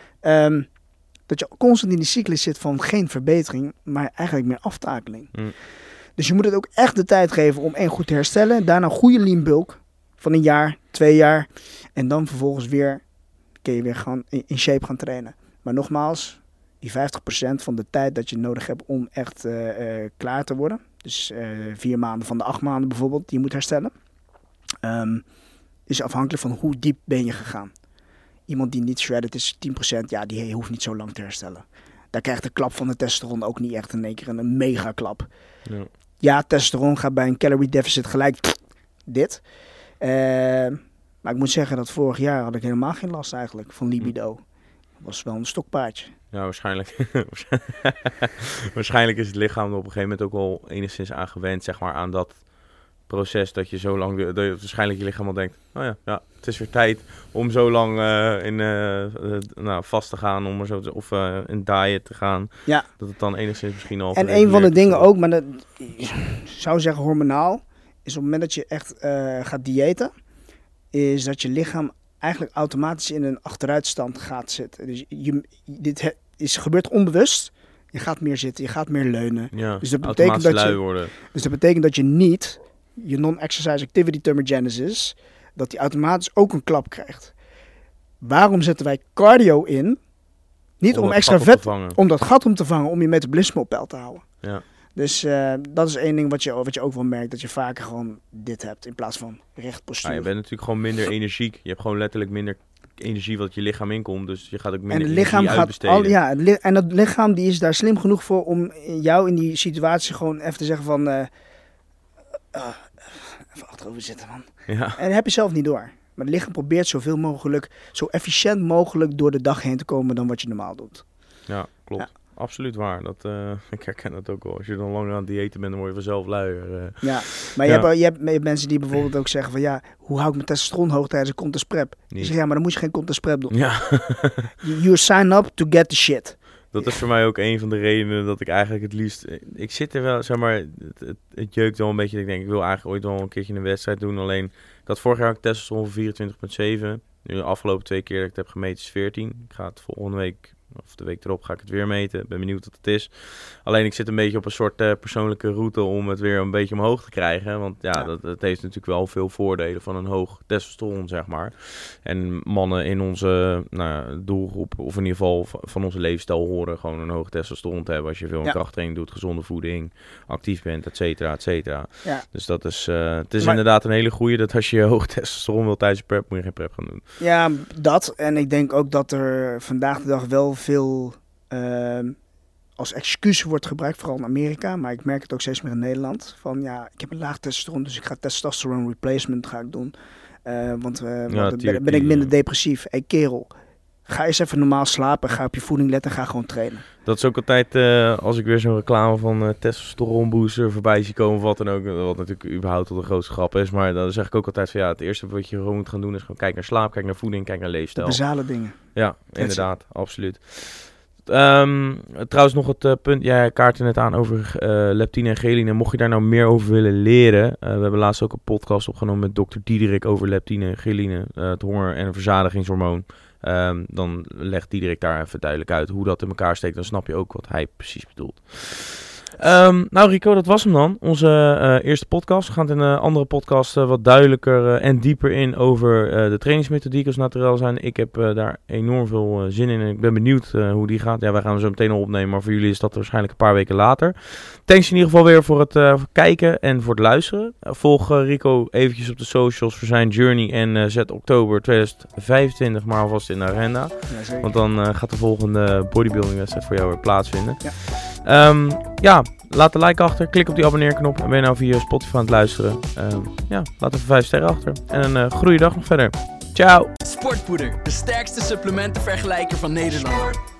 Dat je constant in die cyclus zit van geen verbetering, maar eigenlijk meer aftakeling. Dus je moet het ook echt de tijd geven om goed te herstellen. Daarna een goede lean bulk van 1 jaar, 2 jaar. En dan vervolgens kun je weer gewoon in shape gaan trainen. Maar nogmaals, die 50% van de tijd dat je nodig hebt om echt klaar te worden. Dus 4 maanden van de 8 maanden bijvoorbeeld, die je moet herstellen. Is afhankelijk van hoe diep ben je gegaan. Iemand die niet shredded is 10%, ja, die hoeft niet zo lang te herstellen. Daar krijgt de klap van de testosteron ook niet echt in één keer een mega klap. Ja, testosteron gaat bij een calorie deficit gelijk dit. Maar ik moet zeggen dat vorig jaar had ik helemaal geen last eigenlijk van libido. Dat was wel een stokpaardje. Ja, waarschijnlijk. Waarschijnlijk is het lichaam er op een gegeven moment ook wel enigszins aan gewend, zeg maar, aan dat proces dat je zo lang, dat je waarschijnlijk je lichaam al denkt, oh ja, het is weer tijd om zo lang vast te gaan, om er zo of in diet te gaan. Ja. Dat het dan enigszins misschien al. En een van de dingen ook, maar dat zou zeggen hormonaal, is op het moment dat je echt gaat diëten, is dat je lichaam eigenlijk automatisch in een achteruitstand gaat zitten. Dus dit gebeurt onbewust. Je gaat meer zitten, je gaat meer leunen. Ja, dus dat betekent dat lui worden. Dus dat betekent dat je niet je non-exercise activity thermogenesis, dat die automatisch ook een klap krijgt. Waarom zetten wij cardio in? Niet om extra vet, om dat gat om te vangen, om je metabolisme op peil te houden. Ja. Dus dat is één ding wat je ook wel merkt, dat je vaker gewoon dit hebt in plaats van recht postuur. Ja, je bent natuurlijk gewoon minder energiek. Je hebt gewoon letterlijk minder energie wat je lichaam inkomt, dus je gaat ook minder energie uitbesteden. En dat lichaam die is daar slim genoeg voor om jou in die situatie gewoon even te zeggen van even achterover zitten, man. Ja. En dat heb je zelf niet door. Maar het lichaam probeert zoveel mogelijk, zo efficiënt mogelijk door de dag heen te komen dan wat je normaal doet. Ja, klopt. Ja. Absoluut waar. Ik herken dat ook wel. Als je dan langer aan het diëten bent, dan word je vanzelf luier. Ja, maar je hebt mensen die bijvoorbeeld ook zeggen van ja, hoe hou ik mijn testosteron hoog tijdens een contest prep? Die zeggen ja, maar dan moet je geen contest prep doen. Ja. You sign up to get the shit. Dat is voor mij ook een van de redenen dat ik eigenlijk het liefst... Ik zit er wel, zeg maar, het jeukt wel een beetje. Ik denk, ik wil eigenlijk ooit wel een keertje een wedstrijd doen. Alleen, ik had vorig jaar ook testosteron van 24,7. Nu de afgelopen 2 keer dat ik het heb gemeten is 14. Ik ga het volgende week, of de week erop, ga ik het weer meten. Ik ben benieuwd wat het is. Alleen, ik zit een beetje op een soort persoonlijke route om het weer een beetje omhoog te krijgen. Want dat heeft natuurlijk wel veel voordelen van een hoog testosteron, zeg maar. En mannen in onze doelgroep, of in ieder geval van onze leefstijl, horen gewoon een hoog testosteron te hebben. Als je veel krachttraining doet, gezonde voeding, actief bent, et cetera, et cetera. Ja. Dus dat is, het is inderdaad een hele goeie dat als je hoog testosteron wil tijdens je prep, moet je geen prep gaan doen. Ja, dat. En ik denk ook dat er vandaag de dag wel veel als excuus wordt gebruikt, vooral in Amerika, maar ik merk het ook steeds meer in Nederland. Van ja, ik heb een laag testosteron, dus ik ga testosterone replacement doen. Want ben ik minder depressief. Hey kerel, ga eens even normaal slapen, ga op je voeding letten en ga gewoon trainen. Dat is ook altijd, als ik weer zo'n reclame van testosteron booster voorbij zie komen of wat dan ook, wat natuurlijk überhaupt tot de grootste grap is, maar dan zeg ik ook altijd van ja, het eerste wat je gewoon moet gaan doen is gewoon kijken naar slaap, kijken naar voeding, kijken naar leefstijl. De basale dingen. Ja, inderdaad, absoluut. Trouwens nog het punt, jij kaartte net aan over leptine en ghreline. Mocht je daar nou meer over willen leren, we hebben laatst ook een podcast opgenomen met dokter Diederik over leptine en ghreline, het honger- en verzadigingshormoon. Dan legt Diederik daar even duidelijk uit hoe dat in elkaar steekt. Dan snap je ook wat hij precies bedoelt. Nou Rico, dat was hem dan. Onze eerste podcast. We gaan het in een andere podcast wat duidelijker en dieper in over de trainingsmethodiek als naturel zijn. Ik heb daar enorm veel zin in en ik ben benieuwd hoe die gaat. Ja, wij gaan hem zo meteen al opnemen, maar voor jullie is dat waarschijnlijk een paar weken later. Thanks in ieder geval weer voor het kijken en voor het luisteren. Volg Rico eventjes op de socials voor zijn journey en zet oktober 2025 maar alvast in de agenda. Ja, want dan gaat de volgende bodybuilding wedstrijd voor jou weer plaatsvinden. Ja. Laat een like achter, klik op die abonneerknop en ben je nou via Spotify aan het luisteren. Laat even 5 sterren achter en een goede dag nog verder. Ciao! Sportpoeder, de sterkste supplementenvergelijker van Nederland.